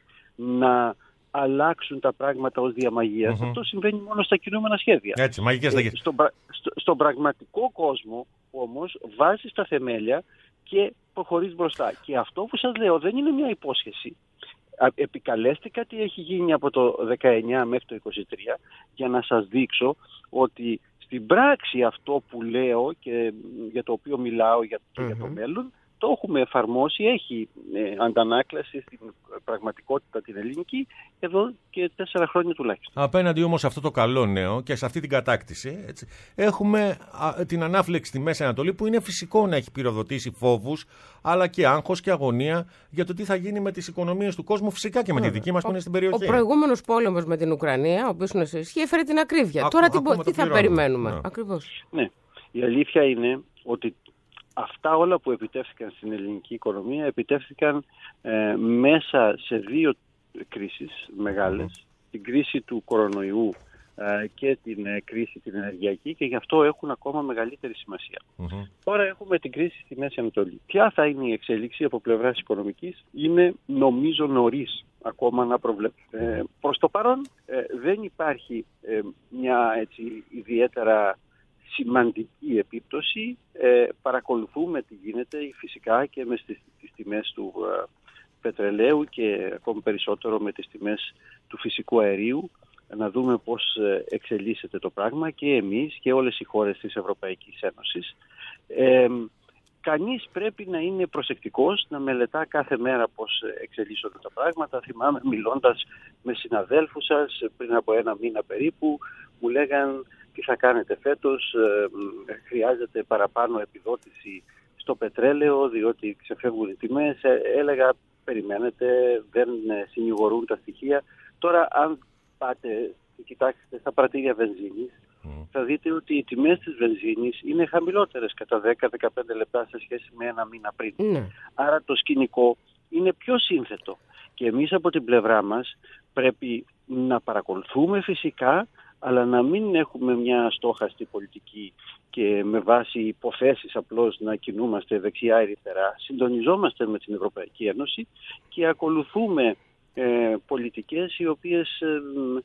Speaker 7: να αλλάξουν τα πράγματα ως διαμαγείας. Mm-hmm. Αυτό συμβαίνει μόνο στα κινούμενα σχέδια. Έτσι, μαγικές ε, στον, στο, στον πραγματικό κόσμο όμως βάζεις τα θεμέλια και προχωρείς μπροστά. Και αυτό που σας λέω δεν είναι μια υπόσχεση. Επικαλέστηκα τι έχει γίνει από το δεκαεννιά μέχρι το είκοσι τρία για να σας δείξω ότι στην πράξη αυτό που λέω και για το οποίο μιλάω για, και mm-hmm. για το μέλλον, το έχουμε εφαρμόσει, έχει ε, αντανάκλαση στην πραγματικότητα την ελληνική εδώ και τέσσερα χρόνια τουλάχιστον.
Speaker 2: Απέναντι όμως σε αυτό το καλό νέο και σε αυτή την κατάκτηση, έτσι, έχουμε α, την ανάφλεξη στη Μέση Ανατολή που είναι φυσικό να έχει πυροδοτήσει φόβους αλλά και άγχος και αγωνία για το τι θα γίνει με τις οικονομίες του κόσμου, φυσικά και με τη δική μας που είναι στην περιοχή.
Speaker 3: Ο προηγούμενος πόλεμος με την Ουκρανία, ο οποίος είναι σε ισχύ, έφερε την ακρίβεια. Α, Τώρα τι, τι θα περιμένουμε. Ναι. Ακριβώς.
Speaker 7: Ναι. Η αλήθεια είναι ότι αυτά όλα που επιτεύχθηκαν στην ελληνική οικονομία επιτεύχθηκαν ε, μέσα σε δύο κρίσεις μεγάλες, mm. την κρίση του κορονοϊού ε, και την ε, κρίση την ενεργειακή και γι' αυτό έχουν ακόμα μεγαλύτερη σημασία. Mm-hmm. Τώρα έχουμε την κρίση στη Μέση Ανατολή. Ποια θα είναι η εξέλιξη από πλευράς οικονομικής είναι νομίζω νωρίς ακόμα να προβλέψουμε. Ε, προς το παρόν ε, δεν υπάρχει ε, μια έτσι ιδιαίτερα σημαντική επίπτωση. Ε, παρακολουθούμε τι γίνεται φυσικά και με στις, τις τιμές του ε, πετρελαίου και ακόμη περισσότερο με τις τιμές του φυσικού αερίου να δούμε πώς εξελίσσεται το πράγμα και εμείς και όλες οι χώρες της Ευρωπαϊκής Ένωσης. Ε, κανείς πρέπει να είναι προσεκτικός, να μελετά κάθε μέρα πώς εξελίσσονται τα πράγματα. Θυμάμαι μιλώντας με συναδέλφους σας πριν από ένα μήνα περίπου, μου λέγαν τι θα κάνετε φέτος, ε, χρειάζεται παραπάνω επιδότηση στο πετρέλαιο διότι ξεφεύγουν οι τιμές. Ε, έλεγα περιμένετε, δεν συνηγορούν τα στοιχεία. Τώρα αν πάτε και κοιτάξετε στα πρατήρια βενζίνης, mm. θα δείτε ότι οι τιμές της βενζίνης είναι χαμηλότερες κατά δέκα με δεκαπέντε λεπτά σε σχέση με ένα μήνα πριν. Mm. Άρα το σκηνικό είναι πιο σύνθετο. Και εμείς από την πλευρά μας πρέπει να παρακολουθούμε φυσικά, αλλά να μην έχουμε μια στόχαστη πολιτική και με βάση υποθέσεις απλώς να κινούμαστε δεξιά-αριστερά. Συντονιζόμαστε με την Ευρωπαϊκή Ένωση και ακολουθούμε ε, πολιτικές οι οποίες ε,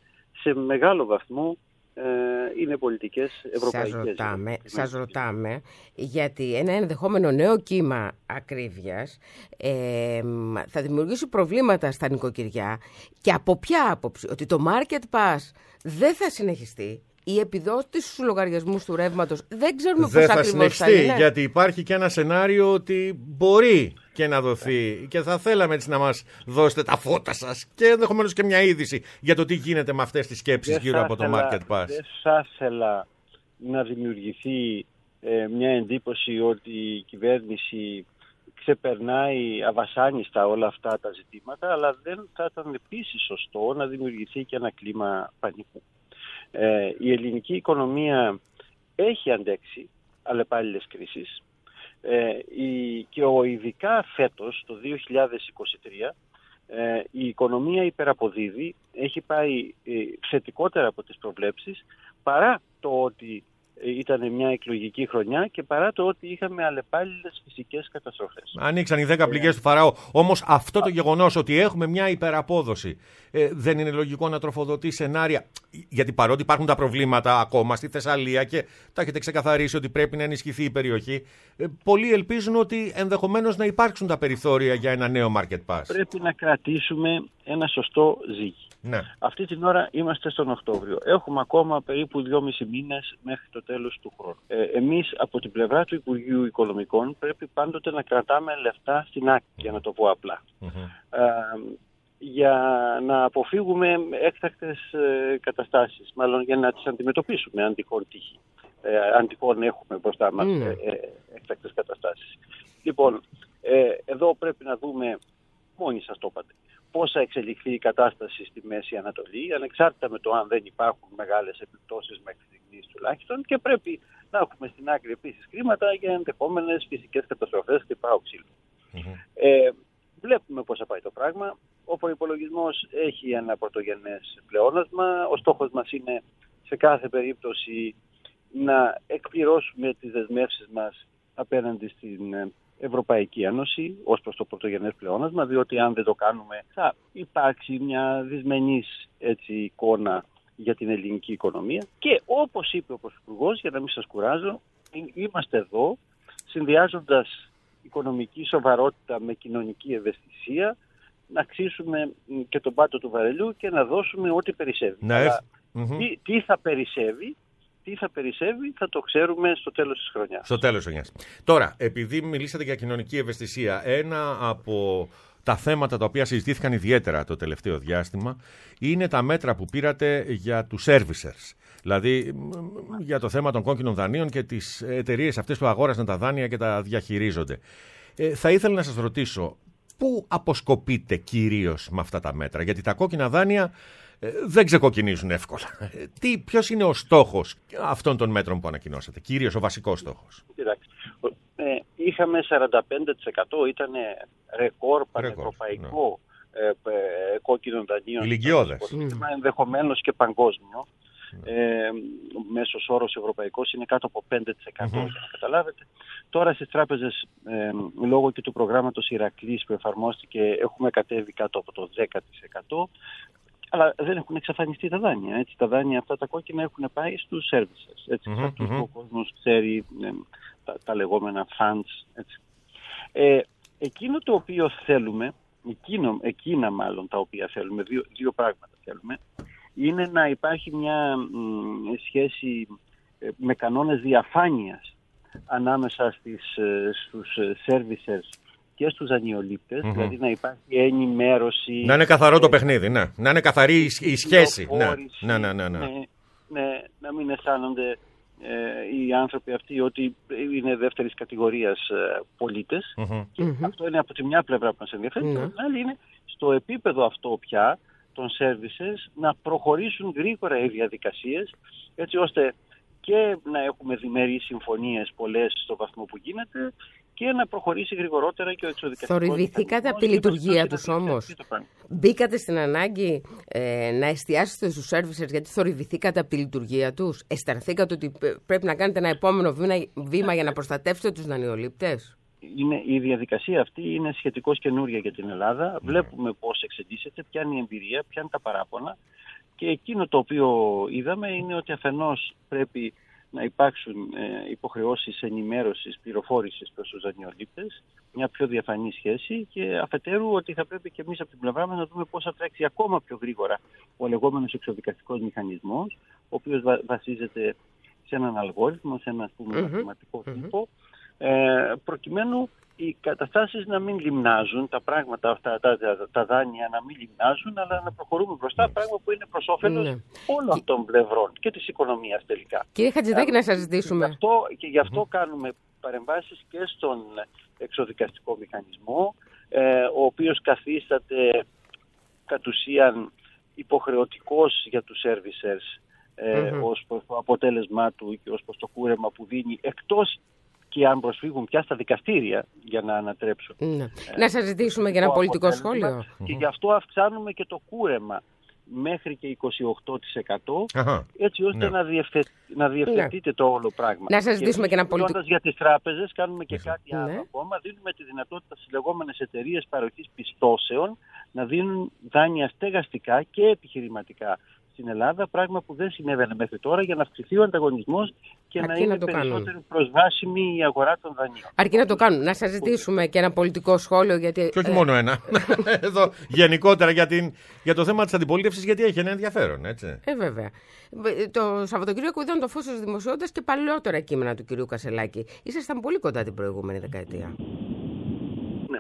Speaker 7: σε μεγάλο βαθμό ε, είναι πολιτικές ευρωπαϊκές.
Speaker 3: Σας ρωτάμε, σας ρωτάμε γιατί ένα ενδεχόμενο νέο κύμα ακρίβειας ε, θα δημιουργήσει προβλήματα στα νοικοκυριά και από ποια άποψη? Ότι το Market Pass δεν θα συνεχιστεί, οι επιδότηση στους λογαριασμούς του ρεύματος δεν ξέρουμε πώς ακριβώς θα είναι. Δεν θα συνεχιστεί,
Speaker 2: γιατί υπάρχει και ένα σενάριο ότι μπορεί και να δοθεί και θα θέλαμε έτσι να μας δώσετε τα φώτα σας και ενδεχομένως και μια είδηση για το τι γίνεται με αυτές τις σκέψεις δεν γύρω από το Market Pass.
Speaker 7: Δεν θα ήθελα να δημιουργηθεί ε, μια εντύπωση ότι η κυβέρνηση ξεπερνάει αβασάνιστα όλα αυτά τα ζητήματα, αλλά δεν θα ήταν επίσης σωστό να δημιουργηθεί και ένα κλίμα πανικού. Ε, η ελληνική οικονομία έχει αντέξει αλλεπάλληλες κρίσεις ε, η, και ο, ειδικά φέτος το δύο χιλιάδες είκοσι τρία ε, η οικονομία υπεραποδίδει, έχει πάει ε, θετικότερα από τις προβλέψεις παρά το ότι ήταν μια εκλογική χρονιά και παρά το ότι είχαμε αλλεπάλληλες φυσικές καταστροφές.
Speaker 2: Ανοίξαν οι δέκα πληγές του Φαραώ. Όμως αυτό το γεγονός ότι έχουμε μια υπεραπόδοση ε, δεν είναι λογικό να τροφοδοτεί σενάρια? Γιατί παρότι υπάρχουν τα προβλήματα ακόμα στη Θεσσαλία και τα έχετε ξεκαθαρίσει ότι πρέπει να ενισχυθεί η περιοχή, ε, πολλοί ελπίζουν ότι ενδεχομένως να υπάρξουν τα περιθώρια για ένα νέο market pass.
Speaker 7: Πρέπει να κρατήσουμε ένα σωστό ζύγι.
Speaker 2: Ναι.
Speaker 7: Αυτή την ώρα είμαστε στον Οκτώβριο. Έχουμε ακόμα περίπου δυόμισι μήνες μέχρι το τέλος του χρόνου. Ε, εμείς από την πλευρά του Υπουργείου Οικονομικών πρέπει πάντοτε να κρατάμε λεφτά στην άκρη, για να το πω απλά. Mm-hmm. Ε, για να αποφύγουμε έκτακτες ε, καταστάσεις, μάλλον για να τις αντιμετωπίσουμε αν τυχόν τύχει. Ε, αν τυχόν έχουμε μπροστά μας mm. ε, ε, έκτακτες καταστάσεις. Λοιπόν, ε, εδώ πρέπει να δούμε, μόνοι σας το είπατε, πώς θα εξελιχθεί η κατάσταση στη Μέση Ανατολή, ανεξάρτητα με το αν δεν υπάρχουν μεγάλες επιπτώσεις μέχρι στιγμής τουλάχιστον, και πρέπει να έχουμε στην άκρη επίσης χρήματα για ενδεχόμενες φυσικές καταστροφές και πάω ξύλο. Mm-hmm. Ε, βλέπουμε πώς θα πάει το πράγμα. Ο προϋπολογισμός έχει ένα πρωτογενές πλεόνασμα. Ο στόχος μας είναι σε κάθε περίπτωση να εκπληρώσουμε τις δεσμεύσεις μας απέναντι στην Ευρωπαϊκή Ένωση ως προς το πρωτογενές πλεόνασμα, διότι αν δεν το κάνουμε θα υπάρξει μια δυσμενής έτσι, εικόνα για την ελληνική οικονομία. Και όπως είπε ο Πρωθυπουργός, για να μην σας κουράζω, είμαστε εδώ συνδυάζοντας οικονομική σοβαρότητα με κοινωνική ευαισθησία, να αξίσουμε και τον πάτο του βαρελιού και να δώσουμε ό,τι περισσεύει.
Speaker 2: Ναι.
Speaker 7: Αλλά
Speaker 2: Mm-hmm.
Speaker 7: τι, τι θα περισσεύει, τι θα περισσεύει θα το ξέρουμε στο τέλος της χρονιάς.
Speaker 2: Στο τέλος της χρονιάς. Τώρα, επειδή μιλήσατε για κοινωνική ευαισθησία, ένα από τα θέματα τα οποία συζητήθηκαν ιδιαίτερα το τελευταίο διάστημα είναι τα μέτρα που πήρατε για τους servicers. Δηλαδή για το θέμα των κόκκινων δανείων και τις εταιρείες αυτές που αγόρασαν τα δάνεια και τα διαχειρίζονται. Ε, θα ήθελα να σας ρωτήσω, πού αποσκοπείτε κυρίως με αυτά τα μέτρα? Γιατί τα κόκκινα δάνεια ε, δεν ξεκοκκινίζουν εύκολα. Ε, τι, ποιος είναι ο στόχος αυτών των μέτρων που ανακοινώσατε, κυρίως ο βασικός στόχος?
Speaker 7: Κοιτάξτε, ε, είχαμε σαράντα πέντε τοις εκατό, ήταν ρεκόρ πανευρωπαϊκό ναι. ε, ε, κόκκινων δανείων.
Speaker 2: Ηλικιώδες.
Speaker 7: Ενδεχομένως και παγκόσμιο. Ε, μέσος όρος ευρωπαϊκός είναι κάτω από πέντε τοις εκατό, mm-hmm. να καταλάβετε. Τώρα στις τράπεζες ε, λόγω και του προγράμματος Ηρακλής που εφαρμόστηκε έχουμε κατέβει κάτω από το δέκα τοις εκατό, αλλά δεν έχουν εξαφανιστεί τα δάνεια. Έτσι. Τα δάνεια αυτά τα κόκκινα έχουν πάει στους services. Έτσι, mm-hmm. αυτούς που ο κόσμος ξέρει ε, τα, τα λεγόμενα funds. Έτσι. Ε, εκείνο το οποίο θέλουμε, εκείνο, εκείνα μάλλον τα οποία θέλουμε, δύο, δύο πράγματα θέλουμε, είναι να υπάρχει μια μ, σχέση ε, με κανόνες διαφάνειας ανάμεσα στις, ε, στους servicers και στους δανειολήπτες, mm-hmm. δηλαδή να υπάρχει ενημέρωση.
Speaker 2: Να είναι καθαρό το παιχνίδι, ναι. Να είναι καθαρή η σχέση. Ναι. Ναι, ναι, ναι, ναι.
Speaker 7: Ναι, ναι, να μην αισθάνονται ε, οι άνθρωποι αυτοί ότι είναι δεύτερης κατηγορίας ε, πολίτες. Mm-hmm. Και mm-hmm. αυτό είναι από τη μια πλευρά που μας ενδιαφέρει. Mm-hmm. Και από την άλλη είναι στο επίπεδο αυτό πια των services να προχωρήσουν γρήγορα οι διαδικασίες, έτσι ώστε και να έχουμε διμερείς συμφωνίες πολλές στο βαθμό που γίνεται και να προχωρήσει γρηγορότερα και ο εξοδικαστικός.
Speaker 3: Θορυβηθήκατε από τη λειτουργία τους όμως? Μπήκατε στην ανάγκη ε, να εστιάσετε στους servicers γιατί θορυβηθήκατε από τη λειτουργία τους? Αισθανθήκατε ότι πρέπει να κάνετε ένα επόμενο βήμα, βήμα για να προστατεύσετε τους δανειολήπτες?
Speaker 7: Είναι, η διαδικασία αυτή είναι σχετικώς καινούρια για την Ελλάδα. Mm. Βλέπουμε πώς εξελίσσεται, ποια είναι η εμπειρία, ποια είναι τα παράπονα. Και εκείνο το οποίο είδαμε είναι ότι αφενός πρέπει να υπάρξουν ε, υποχρεώσεις ενημέρωσης, πληροφόρησης προς τους δανειολήπτες, μια πιο διαφανή σχέση, και αφετέρου ότι θα πρέπει και εμείς από την πλευρά μας να δούμε πώς θα τρέξει ακόμα πιο γρήγορα ο λεγόμενος εξοδικαστικός μηχανισμός, ο οποίος βα, βασίζεται σε έναν αλγόριθμο, σε ένα ας πούμε, mm-hmm. μαθηματικό τύπο, ε, προκειμένου οι καταστάσεις να μην λιμνάζουν, τα πράγματα αυτά, τα, τα, τα δάνεια να μην λιμνάζουν, αλλά να προχωρούμε μπροστά, πράγμα που είναι προς όφελος ναι. όλων και... των πλευρών και της οικονομίας τελικά.
Speaker 3: Κύριε Χατζηδάκη, ε, να σας ζητήσουμε.
Speaker 7: Και γι' αυτό, και γι αυτό mm-hmm. κάνουμε παρεμβάσεις και στον εξοδικαστικό μηχανισμό, ε, ο οποίος καθίσταται κατ' ουσίαν υποχρεωτικός για τους servicers ε, mm-hmm. ως προς το αποτέλεσμά του και ως προς το κούρεμα που δίνει, εκτός και αν προσφύγουν πια στα δικαστήρια για να ανατρέψουν. Ναι.
Speaker 3: Ε, να σας ζητήσουμε για ένα πολιτικό σχόλιο.
Speaker 7: Και γι' αυτό αυξάνουμε και το κούρεμα μέχρι και είκοσι οκτώ τοις εκατό,
Speaker 2: Αχα,
Speaker 7: έτσι ώστε
Speaker 2: ναι.
Speaker 7: να, διευθε... να διευθετείτε ναι. το όλο πράγμα.
Speaker 3: Να σας ζητήσουμε και, και ένα πολιτικό.
Speaker 7: Για τις τράπεζες κάνουμε και
Speaker 2: Εχα.
Speaker 7: κάτι άλλο
Speaker 3: ναι.
Speaker 7: ακόμα. Δίνουμε τη δυνατότητα στις λεγόμενες εταιρείες παροχής πιστώσεων να δίνουν δάνεια στεγαστικά και επιχειρηματικά στην Ελλάδα, πράγμα που δεν συνέβαινε μέχρι τώρα, για να αυξηθεί ο ανταγωνισμός και
Speaker 3: Αρκεί
Speaker 7: να είναι
Speaker 3: να
Speaker 7: περισσότερο
Speaker 3: κάνουν.
Speaker 7: προσβάσιμη η αγορά των δανείων.
Speaker 3: Αρκεί να το κάνουν. Να σας ζητήσουμε και ένα πολιτικό σχόλιο. Γιατί,
Speaker 2: Και όχι
Speaker 3: ε,
Speaker 2: μόνο ένα. Εδώ γενικότερα για, την, για το θέμα της αντιπολίτευσης, γιατί έχει ένα ενδιαφέρον, έτσι.
Speaker 3: Ε, βέβαια. Το Σαββατοκύριακο ήταν το φως της δημοσιότητας και παλαιότερα κείμενα του κυρίου Κασελάκη. Ήσασταν πολύ κοντά την προηγούμενη δεκαετία.
Speaker 7: Ναι.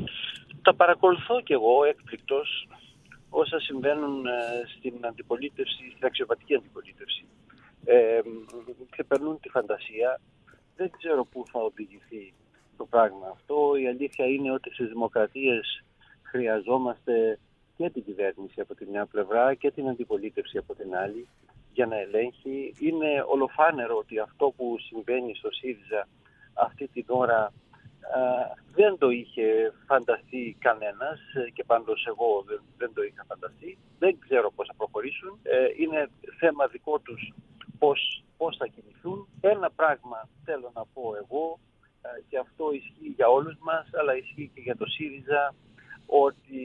Speaker 7: Τα παρακολουθώ κι εγώ έκπληκτος όσα συμβαίνουν ε, στην αντιπολίτευση, στην αξιωματική αντιπολίτευση. Ε, ξεπερνούν τη φαντασία. Δεν ξέρω πού θα οδηγηθεί το πράγμα αυτό. Η αλήθεια είναι ότι στις δημοκρατίες χρειαζόμαστε και την κυβέρνηση από τη μια πλευρά και την αντιπολίτευση από την άλλη για να ελέγχει. Είναι ολοφάνερο ότι αυτό που συμβαίνει στο ΣΥΡΙΖΑ αυτή την ώρα Uh, δεν το είχε φανταστεί κανένας και πάντως εγώ δεν, δεν το είχα φανταστεί. Δεν ξέρω πώς θα προχωρήσουν. Ε, είναι θέμα δικό τους πώς, πώς θα κινηθούν. Ένα πράγμα θέλω να πω εγώ, ε, και αυτό ισχύει για όλους μας, αλλά ισχύει και για το ΣΥΡΙΖΑ, ότι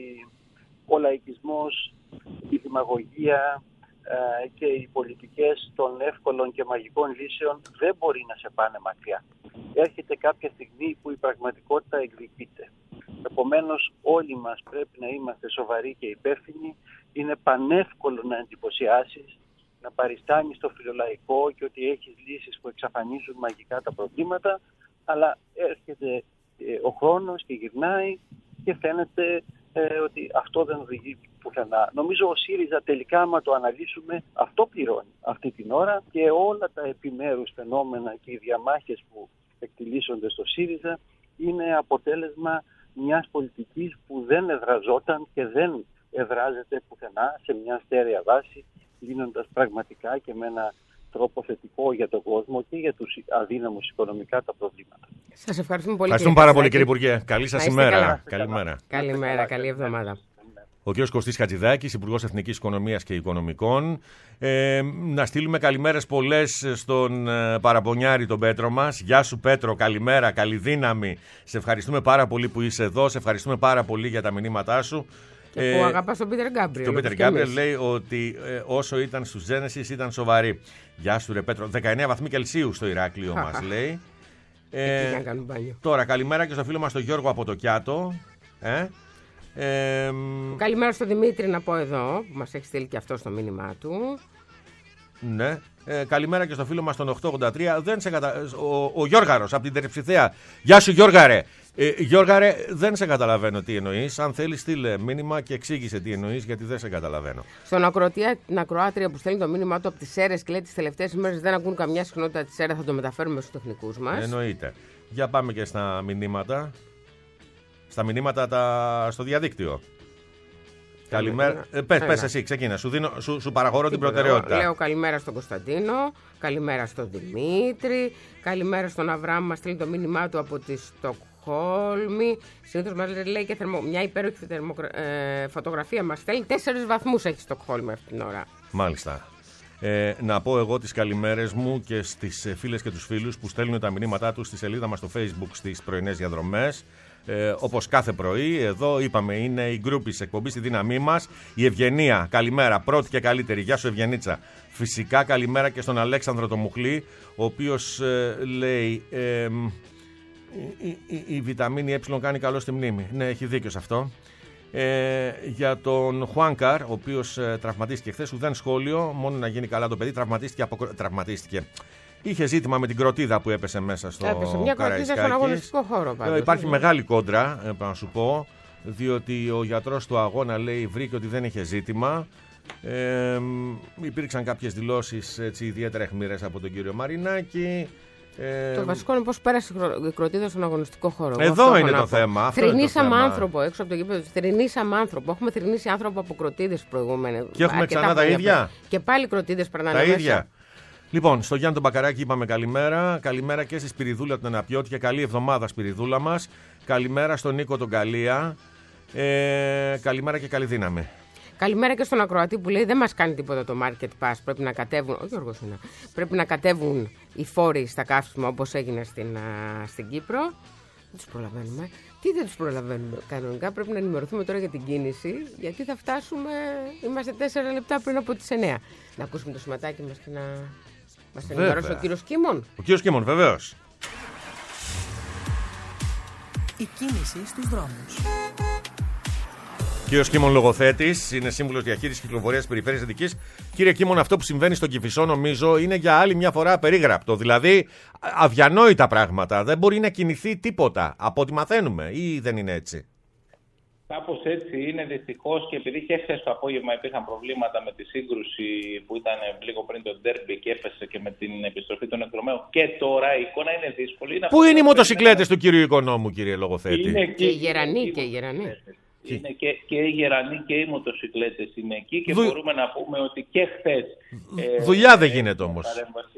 Speaker 7: ο λαϊκισμός, η δημαγωγία ε, και οι πολιτικές των εύκολων και μαγικών λύσεων δεν μπορεί να σε πάνε μακριά. Έρχεται κάποια στιγμή που η πραγματικότητα εκδικείται. Επομένως όλοι μας πρέπει να είμαστε σοβαροί και υπεύθυνοι. Είναι πανεύκολο να εντυπωσιάσεις, να παριστάνεις το φιλολαϊκό και ότι έχεις λύσεις που εξαφανίζουν μαγικά τα προβλήματα, αλλά έρχεται ε, ο χρόνος και γυρνάει και φαίνεται ε, ότι αυτό δεν οδηγεί πουθενά. Νομίζω ο ΣΥΡΙΖΑ τελικά, άμα το αναλύσουμε, αυτό πληρώνει αυτή την ώρα και όλα τα επιμέρους φαινόμενα και οι διαμάχες που εκτιλήσονται στο ΣΥΡΙΖΑ είναι αποτέλεσμα μιας πολιτικής που δεν εδραζόταν και δεν εδράζεται πουθενά σε μια στέρεα βάση, λύνοντας πραγματικά και με ένα τρόπο θετικό για τον κόσμο και για τους αδύναμους οικονομικά τα προβλήματα.
Speaker 3: Σας ευχαριστούμε πολύ.
Speaker 2: Ευχαριστούμε πάρα πολύ, κύριε Υπουργέ. Καλή σας ημέρα.
Speaker 3: Καλημέρα. Καλημέρα, καλή εβδομάδα.
Speaker 2: Ο κ. Κωστής Χατζηδάκης, Υπουργός Εθνικής Οικονομίας και Οικονομικών. Ε, να στείλουμε καλημέρες πολλές στον ε, παραπονιάρη τον Πέτρο μας. Γεια σου Πέτρο, καλημέρα, καλή δύναμη. Σε ευχαριστούμε πάρα πολύ που είσαι εδώ, σε ευχαριστούμε πάρα πολύ για τα μηνύματά σου.
Speaker 3: Και που ε, αγαπάς τον Πίτερ Γκάμπριελ.
Speaker 2: Τον Πίτερ Γκάμπριελ λέει ότι ε, όσο ήταν στους Genesis ήταν σοβαρή. Γεια σου ρε Πέτρο, δεκαεννέα βαθμοί Κελσίου στο Ηράκλειο μας λέει. Ε, τώρα καλημέρα και στο φίλο μας τον Γιώργο από το Κιάτο. Ε, Ε,
Speaker 3: Καλημέρα στον Δημήτρη να πω εδώ, που μας έχει στείλει και αυτό στο μήνυμά του.
Speaker 2: Ναι. Ε, καλημέρα και στο φίλο μας τον οκτακόσια ογδόντα τρία. Δεν σε κατα... ο, ο Γιώργαρος από την Τερεψιθέα. Γεια σου Γιώργαρε. Ε, Γιώργαρε, δεν σε καταλαβαίνω τι εννοείς. Αν θέλεις στείλε μήνυμα και εξήγησε τι εννοείς, γιατί δεν σε καταλαβαίνω.
Speaker 3: Στον ακροατία, την ακροάτρια που στέλνει το μήνυμά του από τις ΣΕΡΕΣ και λέει τις τελευταίες ημέρες δεν ακούν καμιά συχνότητα της ΣΕΡΕΣ, θα το μεταφέρουμε στους τεχνικούς μας.
Speaker 2: Εννοείται. Για πάμε και στα μηνύματα. Στα μηνύματα τα... στο διαδίκτυο. Καλημέρα. Ε, πες, πες εσύ, ξεκίνα. Σου, δίνω, σου, σου παραχωρώ την προτεραιότητα.
Speaker 3: Λέω καλημέρα στον Κωνσταντίνο, καλημέρα στον Δημήτρη, καλημέρα στον Αβραάμ, μας στείλει το μήνυμά του από τη Στοκχόλμη. Συνήθως μας λέει και θερμο... μια υπέροχη θερμοκρα... ε, φωτογραφία μας στέλνει. Τέσσερις βαθμούς έχει η Στοκχόλμη αυτή την ώρα.
Speaker 2: Μάλιστα. Ε, να πω εγώ τις καλημέρες μου και στις φίλες και τους φίλους που στέλνουν τα μηνύματά τους στη σελίδα μας στο Facebook στις πρωινές διαδρομές. Ε, όπως κάθε πρωί, εδώ είπαμε είναι η γκρούπη της εκπομπής, η δύναμή μας. Η Ευγενία, καλημέρα, πρώτη και καλύτερη. Γεια σου Ευγενίτσα. Φυσικά καλημέρα και στον Αλέξανδρο το Μουχλή, ο οποίος ε, λέει ε, ε, η, η, η βιταμίνη Ε κάνει καλό στη μνήμη. Ναι, έχει δίκιο σε αυτό. Ε, για τον Χουάνκαρ, ο οποίος ε, τραυματίστηκε χθες, ουδέν σχόλιο, μόνο να γίνει καλά το παιδί. Τραυματίστηκε, αποκρο... τραυματίστηκε. Είχε ζήτημα με την κροτίδα που έπεσε μέσα στο Καραϊσκάκη.
Speaker 3: Έπεσε μια κροτίδα στον αγωνιστικό χώρο πάντως.
Speaker 2: Υπάρχει μεγάλη κόντρα, ε, να σου πω, διότι ο γιατρός του αγώνα λέει βρήκε ότι δεν είχε ζήτημα. Ε, υπήρξαν κάποιες δηλώσεις έτσι, ιδιαίτερα αιχμηρές από τον κύριο Μαρινάκη. Ε,
Speaker 3: το βασικό είναι πώς πέρασε η κροτίδα στον αγωνιστικό χώρο.
Speaker 2: Εδώ είναι το θέμα.
Speaker 3: Θρηνήσαμε άνθρωπο έξω από το γήπεδο. Θρηνήσαμε άνθρωπο. Έχουμε θρηνήσει άνθρωπο από κροτίδες προηγούμενες.
Speaker 2: Και έχουμε ξανά τα ίδια.
Speaker 3: Και πάλι κροτίδες περνάνε
Speaker 2: τα
Speaker 3: μέσα.
Speaker 2: ίδια. Λοιπόν, στο Γιάννη τον Μπακαράκη είπαμε καλημέρα. Καλημέρα και στη Σπυριδούλα τον Αναπιώτη και καλή εβδομάδα Σπυριδούλα μας. Καλημέρα στον Νίκο τον Καλία. Ε, καλημέρα και καλή δύναμη.
Speaker 3: Καλημέρα και στον ακροατή που λέει δεν μας κάνει τίποτα το Market Pass. Πρέπει να κατέβουν, ο Γιώργος είναι, πρέπει να κατέβουν οι φόροι στα καύσιμα όπως έγινε στην, α, στην Κύπρο. Δεν τους προλαβαίνουμε. Τι δεν τους προλαβαίνουμε κανονικά, πρέπει να ενημερωθούμε τώρα για την κίνηση, γιατί θα φτάσουμε, είμαστε τέσσερα λεπτά πριν από τις εννέα. Να ακούσουμε το σηματάκι μας και να μας ενημερώσει ο κύριος Κίμων.
Speaker 2: Ο κύριος Κίμων, βεβαίως.
Speaker 8: Η κίνηση στους δρόμους.
Speaker 2: Κύριος Κίμων, λογοθέτης, είναι σύμβουλος διαχείρισης κυκλοφορίας της Περιφέρειας Αττικής. Κύριε Κίμων, αυτό που συμβαίνει στον Κηφισό νομίζω είναι για άλλη μια φορά απερίγραπτο. Δηλαδή, αδιανόητα πράγματα. Δεν μπορεί να κινηθεί τίποτα από ό,τι μαθαίνουμε, ή δεν είναι έτσι?
Speaker 9: Κάπως έτσι είναι δυστυχώς, και επειδή και χθες το απόγευμα υπήρχαν προβλήματα με τη σύγκρουση που ήταν λίγο πριν το ντέρμπι και έφεσε και με την επιστροφή των εκδρομέων, και τώρα η εικόνα είναι δύσκολη. Είναι. Πού
Speaker 2: είναι οι μοτοσυκλέτες του κυρίου Οικονόμου, κύριε λογοθέτη?
Speaker 9: Είναι
Speaker 3: και οι γερανοί και οι γερανοί.
Speaker 9: Είναι και, και οι γερανοί και οι μοτοσυκλέτες είναι εκεί, και Δου... μπορούμε να πούμε ότι και χθες
Speaker 2: ε, δουλειά ε, δεν γίνεται όμως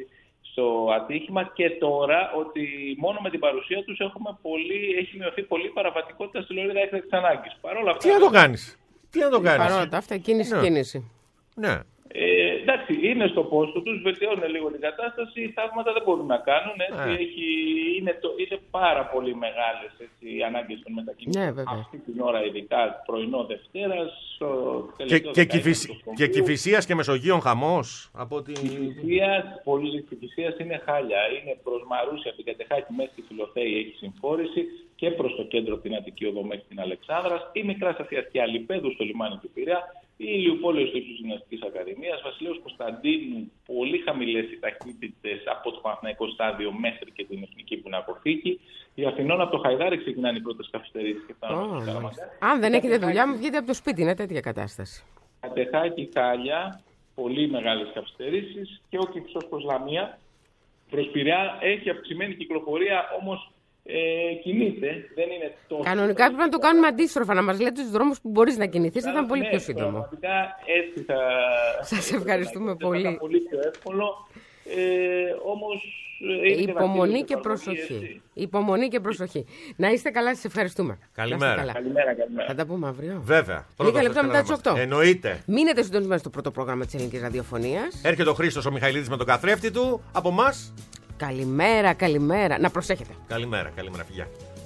Speaker 9: στο ατύχημα, και τώρα ότι μόνο με την παρουσία τους έχουμε πολύ, έχει μειωθεί πολύ παραβατικότητα στη λωρίδα έκτακτης ανάγκης. Παρόλα αυτά,
Speaker 2: τι να το κάνεις, τι να το κάνεις.
Speaker 3: Παρόλα αυτά, κίνηση, ναι. κίνηση.
Speaker 2: Ναι.
Speaker 9: Ε, εντάξει, είναι στο πόστο τους, βελτιώνουν λίγο την κατάσταση, θαύματα δεν μπορούν να κάνουν. Έτσι, ε. έχει, είναι, το, είναι πάρα πολύ μεγάλες έτσι, οι ανάγκες των μετακινήσεων.
Speaker 3: Ναι,
Speaker 9: αυτή την ώρα, ειδικά πρωινό Δευτέρας.
Speaker 2: Και, και, Κηφισ, και Κηφισίας και Μεσογείων χαμός. Από την...
Speaker 9: Κηφισίας, πολύ Κηφισίας είναι χάλια. Είναι προς Μαρούσια, την Κατεχάκη, μέχρι τη Φιλοθέη έχει συμφόρηση, και προς το κέντρο την Αττική Οδό μέχρι την Αλεξάνδρας. Η Μικράς Ασίας και Αλιπέδου στο λιμάνι του Πειραιά. Η Ηλιουπόλεως της Γυμναστικής Ακαδημίας, Βασιλέως Κωνσταντίνου, πολύ χαμηλές οι ταχύτητες από το Παναθηναϊκό στάδιο μέχρι και την Εθνική που είναι αποθήκη. Η Αθηνών από το Χαϊδάρι ξεκινάνε οι πρώτες καθυστερήσεις και φτάνουν oh, στο Καραμανλή.
Speaker 3: Αν δεν έχετε δουλειά, μου βγείτε από το σπίτι, είναι τέτοια κατάσταση.
Speaker 9: Κατεχάκη, Χάλια, πολύ μεγάλες καθυστερήσεις, και ο Κηφισός προς Λαμία. Προς Πειραιά έχει αυξημένη κυκλοφορία, όμως. Ε, κινείται, δεν είναι τόσο.
Speaker 3: Κανονικά πρέπει να το κάνουμε αντίστροφα, να μας λέτε τους δρόμους που μπορείς να κινηθείς, θα ήταν πολύ
Speaker 9: ναι,
Speaker 3: πιο σύντομο.
Speaker 9: Πραγματικά έτσι θα.
Speaker 3: Σας ευχαριστούμε πολύ.
Speaker 9: Θα ήταν πολύ πιο εύκολο. Ε, όμως.
Speaker 3: Ε, υπομονή και προσοχή. Έτσι. Υπομονή και προσοχή. Να είστε καλά, σας ευχαριστούμε.
Speaker 2: Καλημέρα.
Speaker 3: Καλά.
Speaker 9: Καλημέρα, καλημέρα.
Speaker 3: Θα τα πούμε αύριο.
Speaker 2: Βέβαια.
Speaker 3: Λίγα λεπτά μετά τις οκτώ.
Speaker 2: Εννοείται.
Speaker 3: Μείνετε συντονισμένοι στο πρώτο πρόγραμμα της Ελληνικής Ραδιοφωνίας.
Speaker 2: Έρχεται ο Χρήστος ο Μιχαηλίδης με τον καθρέφτη του. Από εμάς.
Speaker 3: Καλημέρα, καλημέρα. Να προσέχετε.
Speaker 2: Καλημέρα, καλημέρα, φιλιά.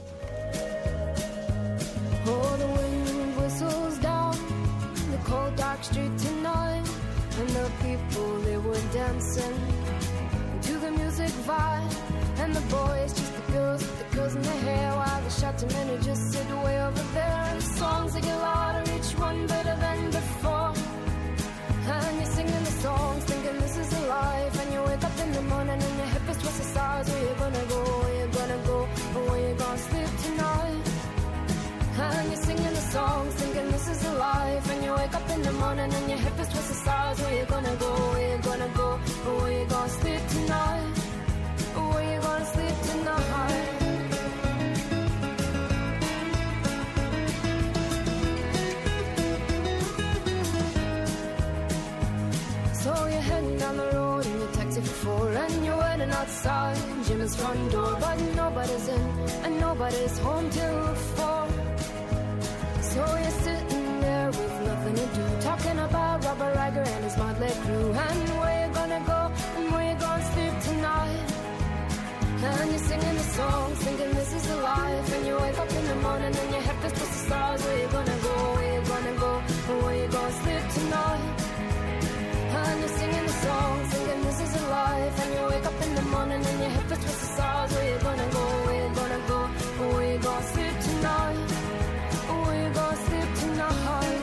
Speaker 10: And you're singing the songs, thinking this is a life. And you wake up in the morning and your hip is twisted sides. Where you gonna go, where you gonna go, or where you gonna sleep tonight? And you're singing the songs, thinking this is a life. And you wake up in the morning and your hip is twisted sides. Where you gonna go, where you gonna go, or where you gonna sleep tonight? Or where you gonna sleep tonight? So you're heading down the road in your taxi for four, and you're waiting outside Jim's front door, but nobody's in and nobody's home till four. So you're sitting there with nothing to do, talking about Robert Riger and his motley crew, and where you gonna go and where you gonna sleep tonight. And you're singing the songs, thinking this is a life. And you wake up in the morning and your head feels just the stars. Where you gonna go, where you gonna go, and where you gonna sleep tonight. And you're singing the song, thinking this is a life. And you wake up in the morning and your hip is twisted stars. Where you gonna go, where you gonna go, or where you gonna sleep tonight, or where you gonna sleep tonight.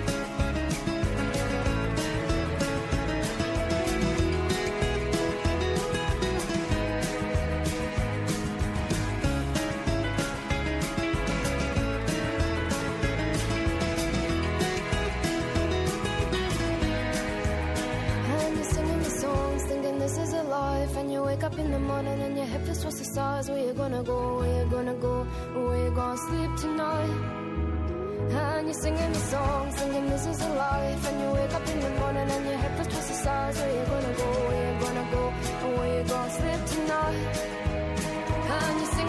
Speaker 10: And you wake up in the morning and your hip is towards the stars. Where you gonna go, where you gonna go, where you gonna sleep tonight. And you're singing the song, singing this is a life. And you wake up in the morning and your hip is towards the stars. Where you gonna go, where you gonna go, where you gonna sleep tonight. And you sing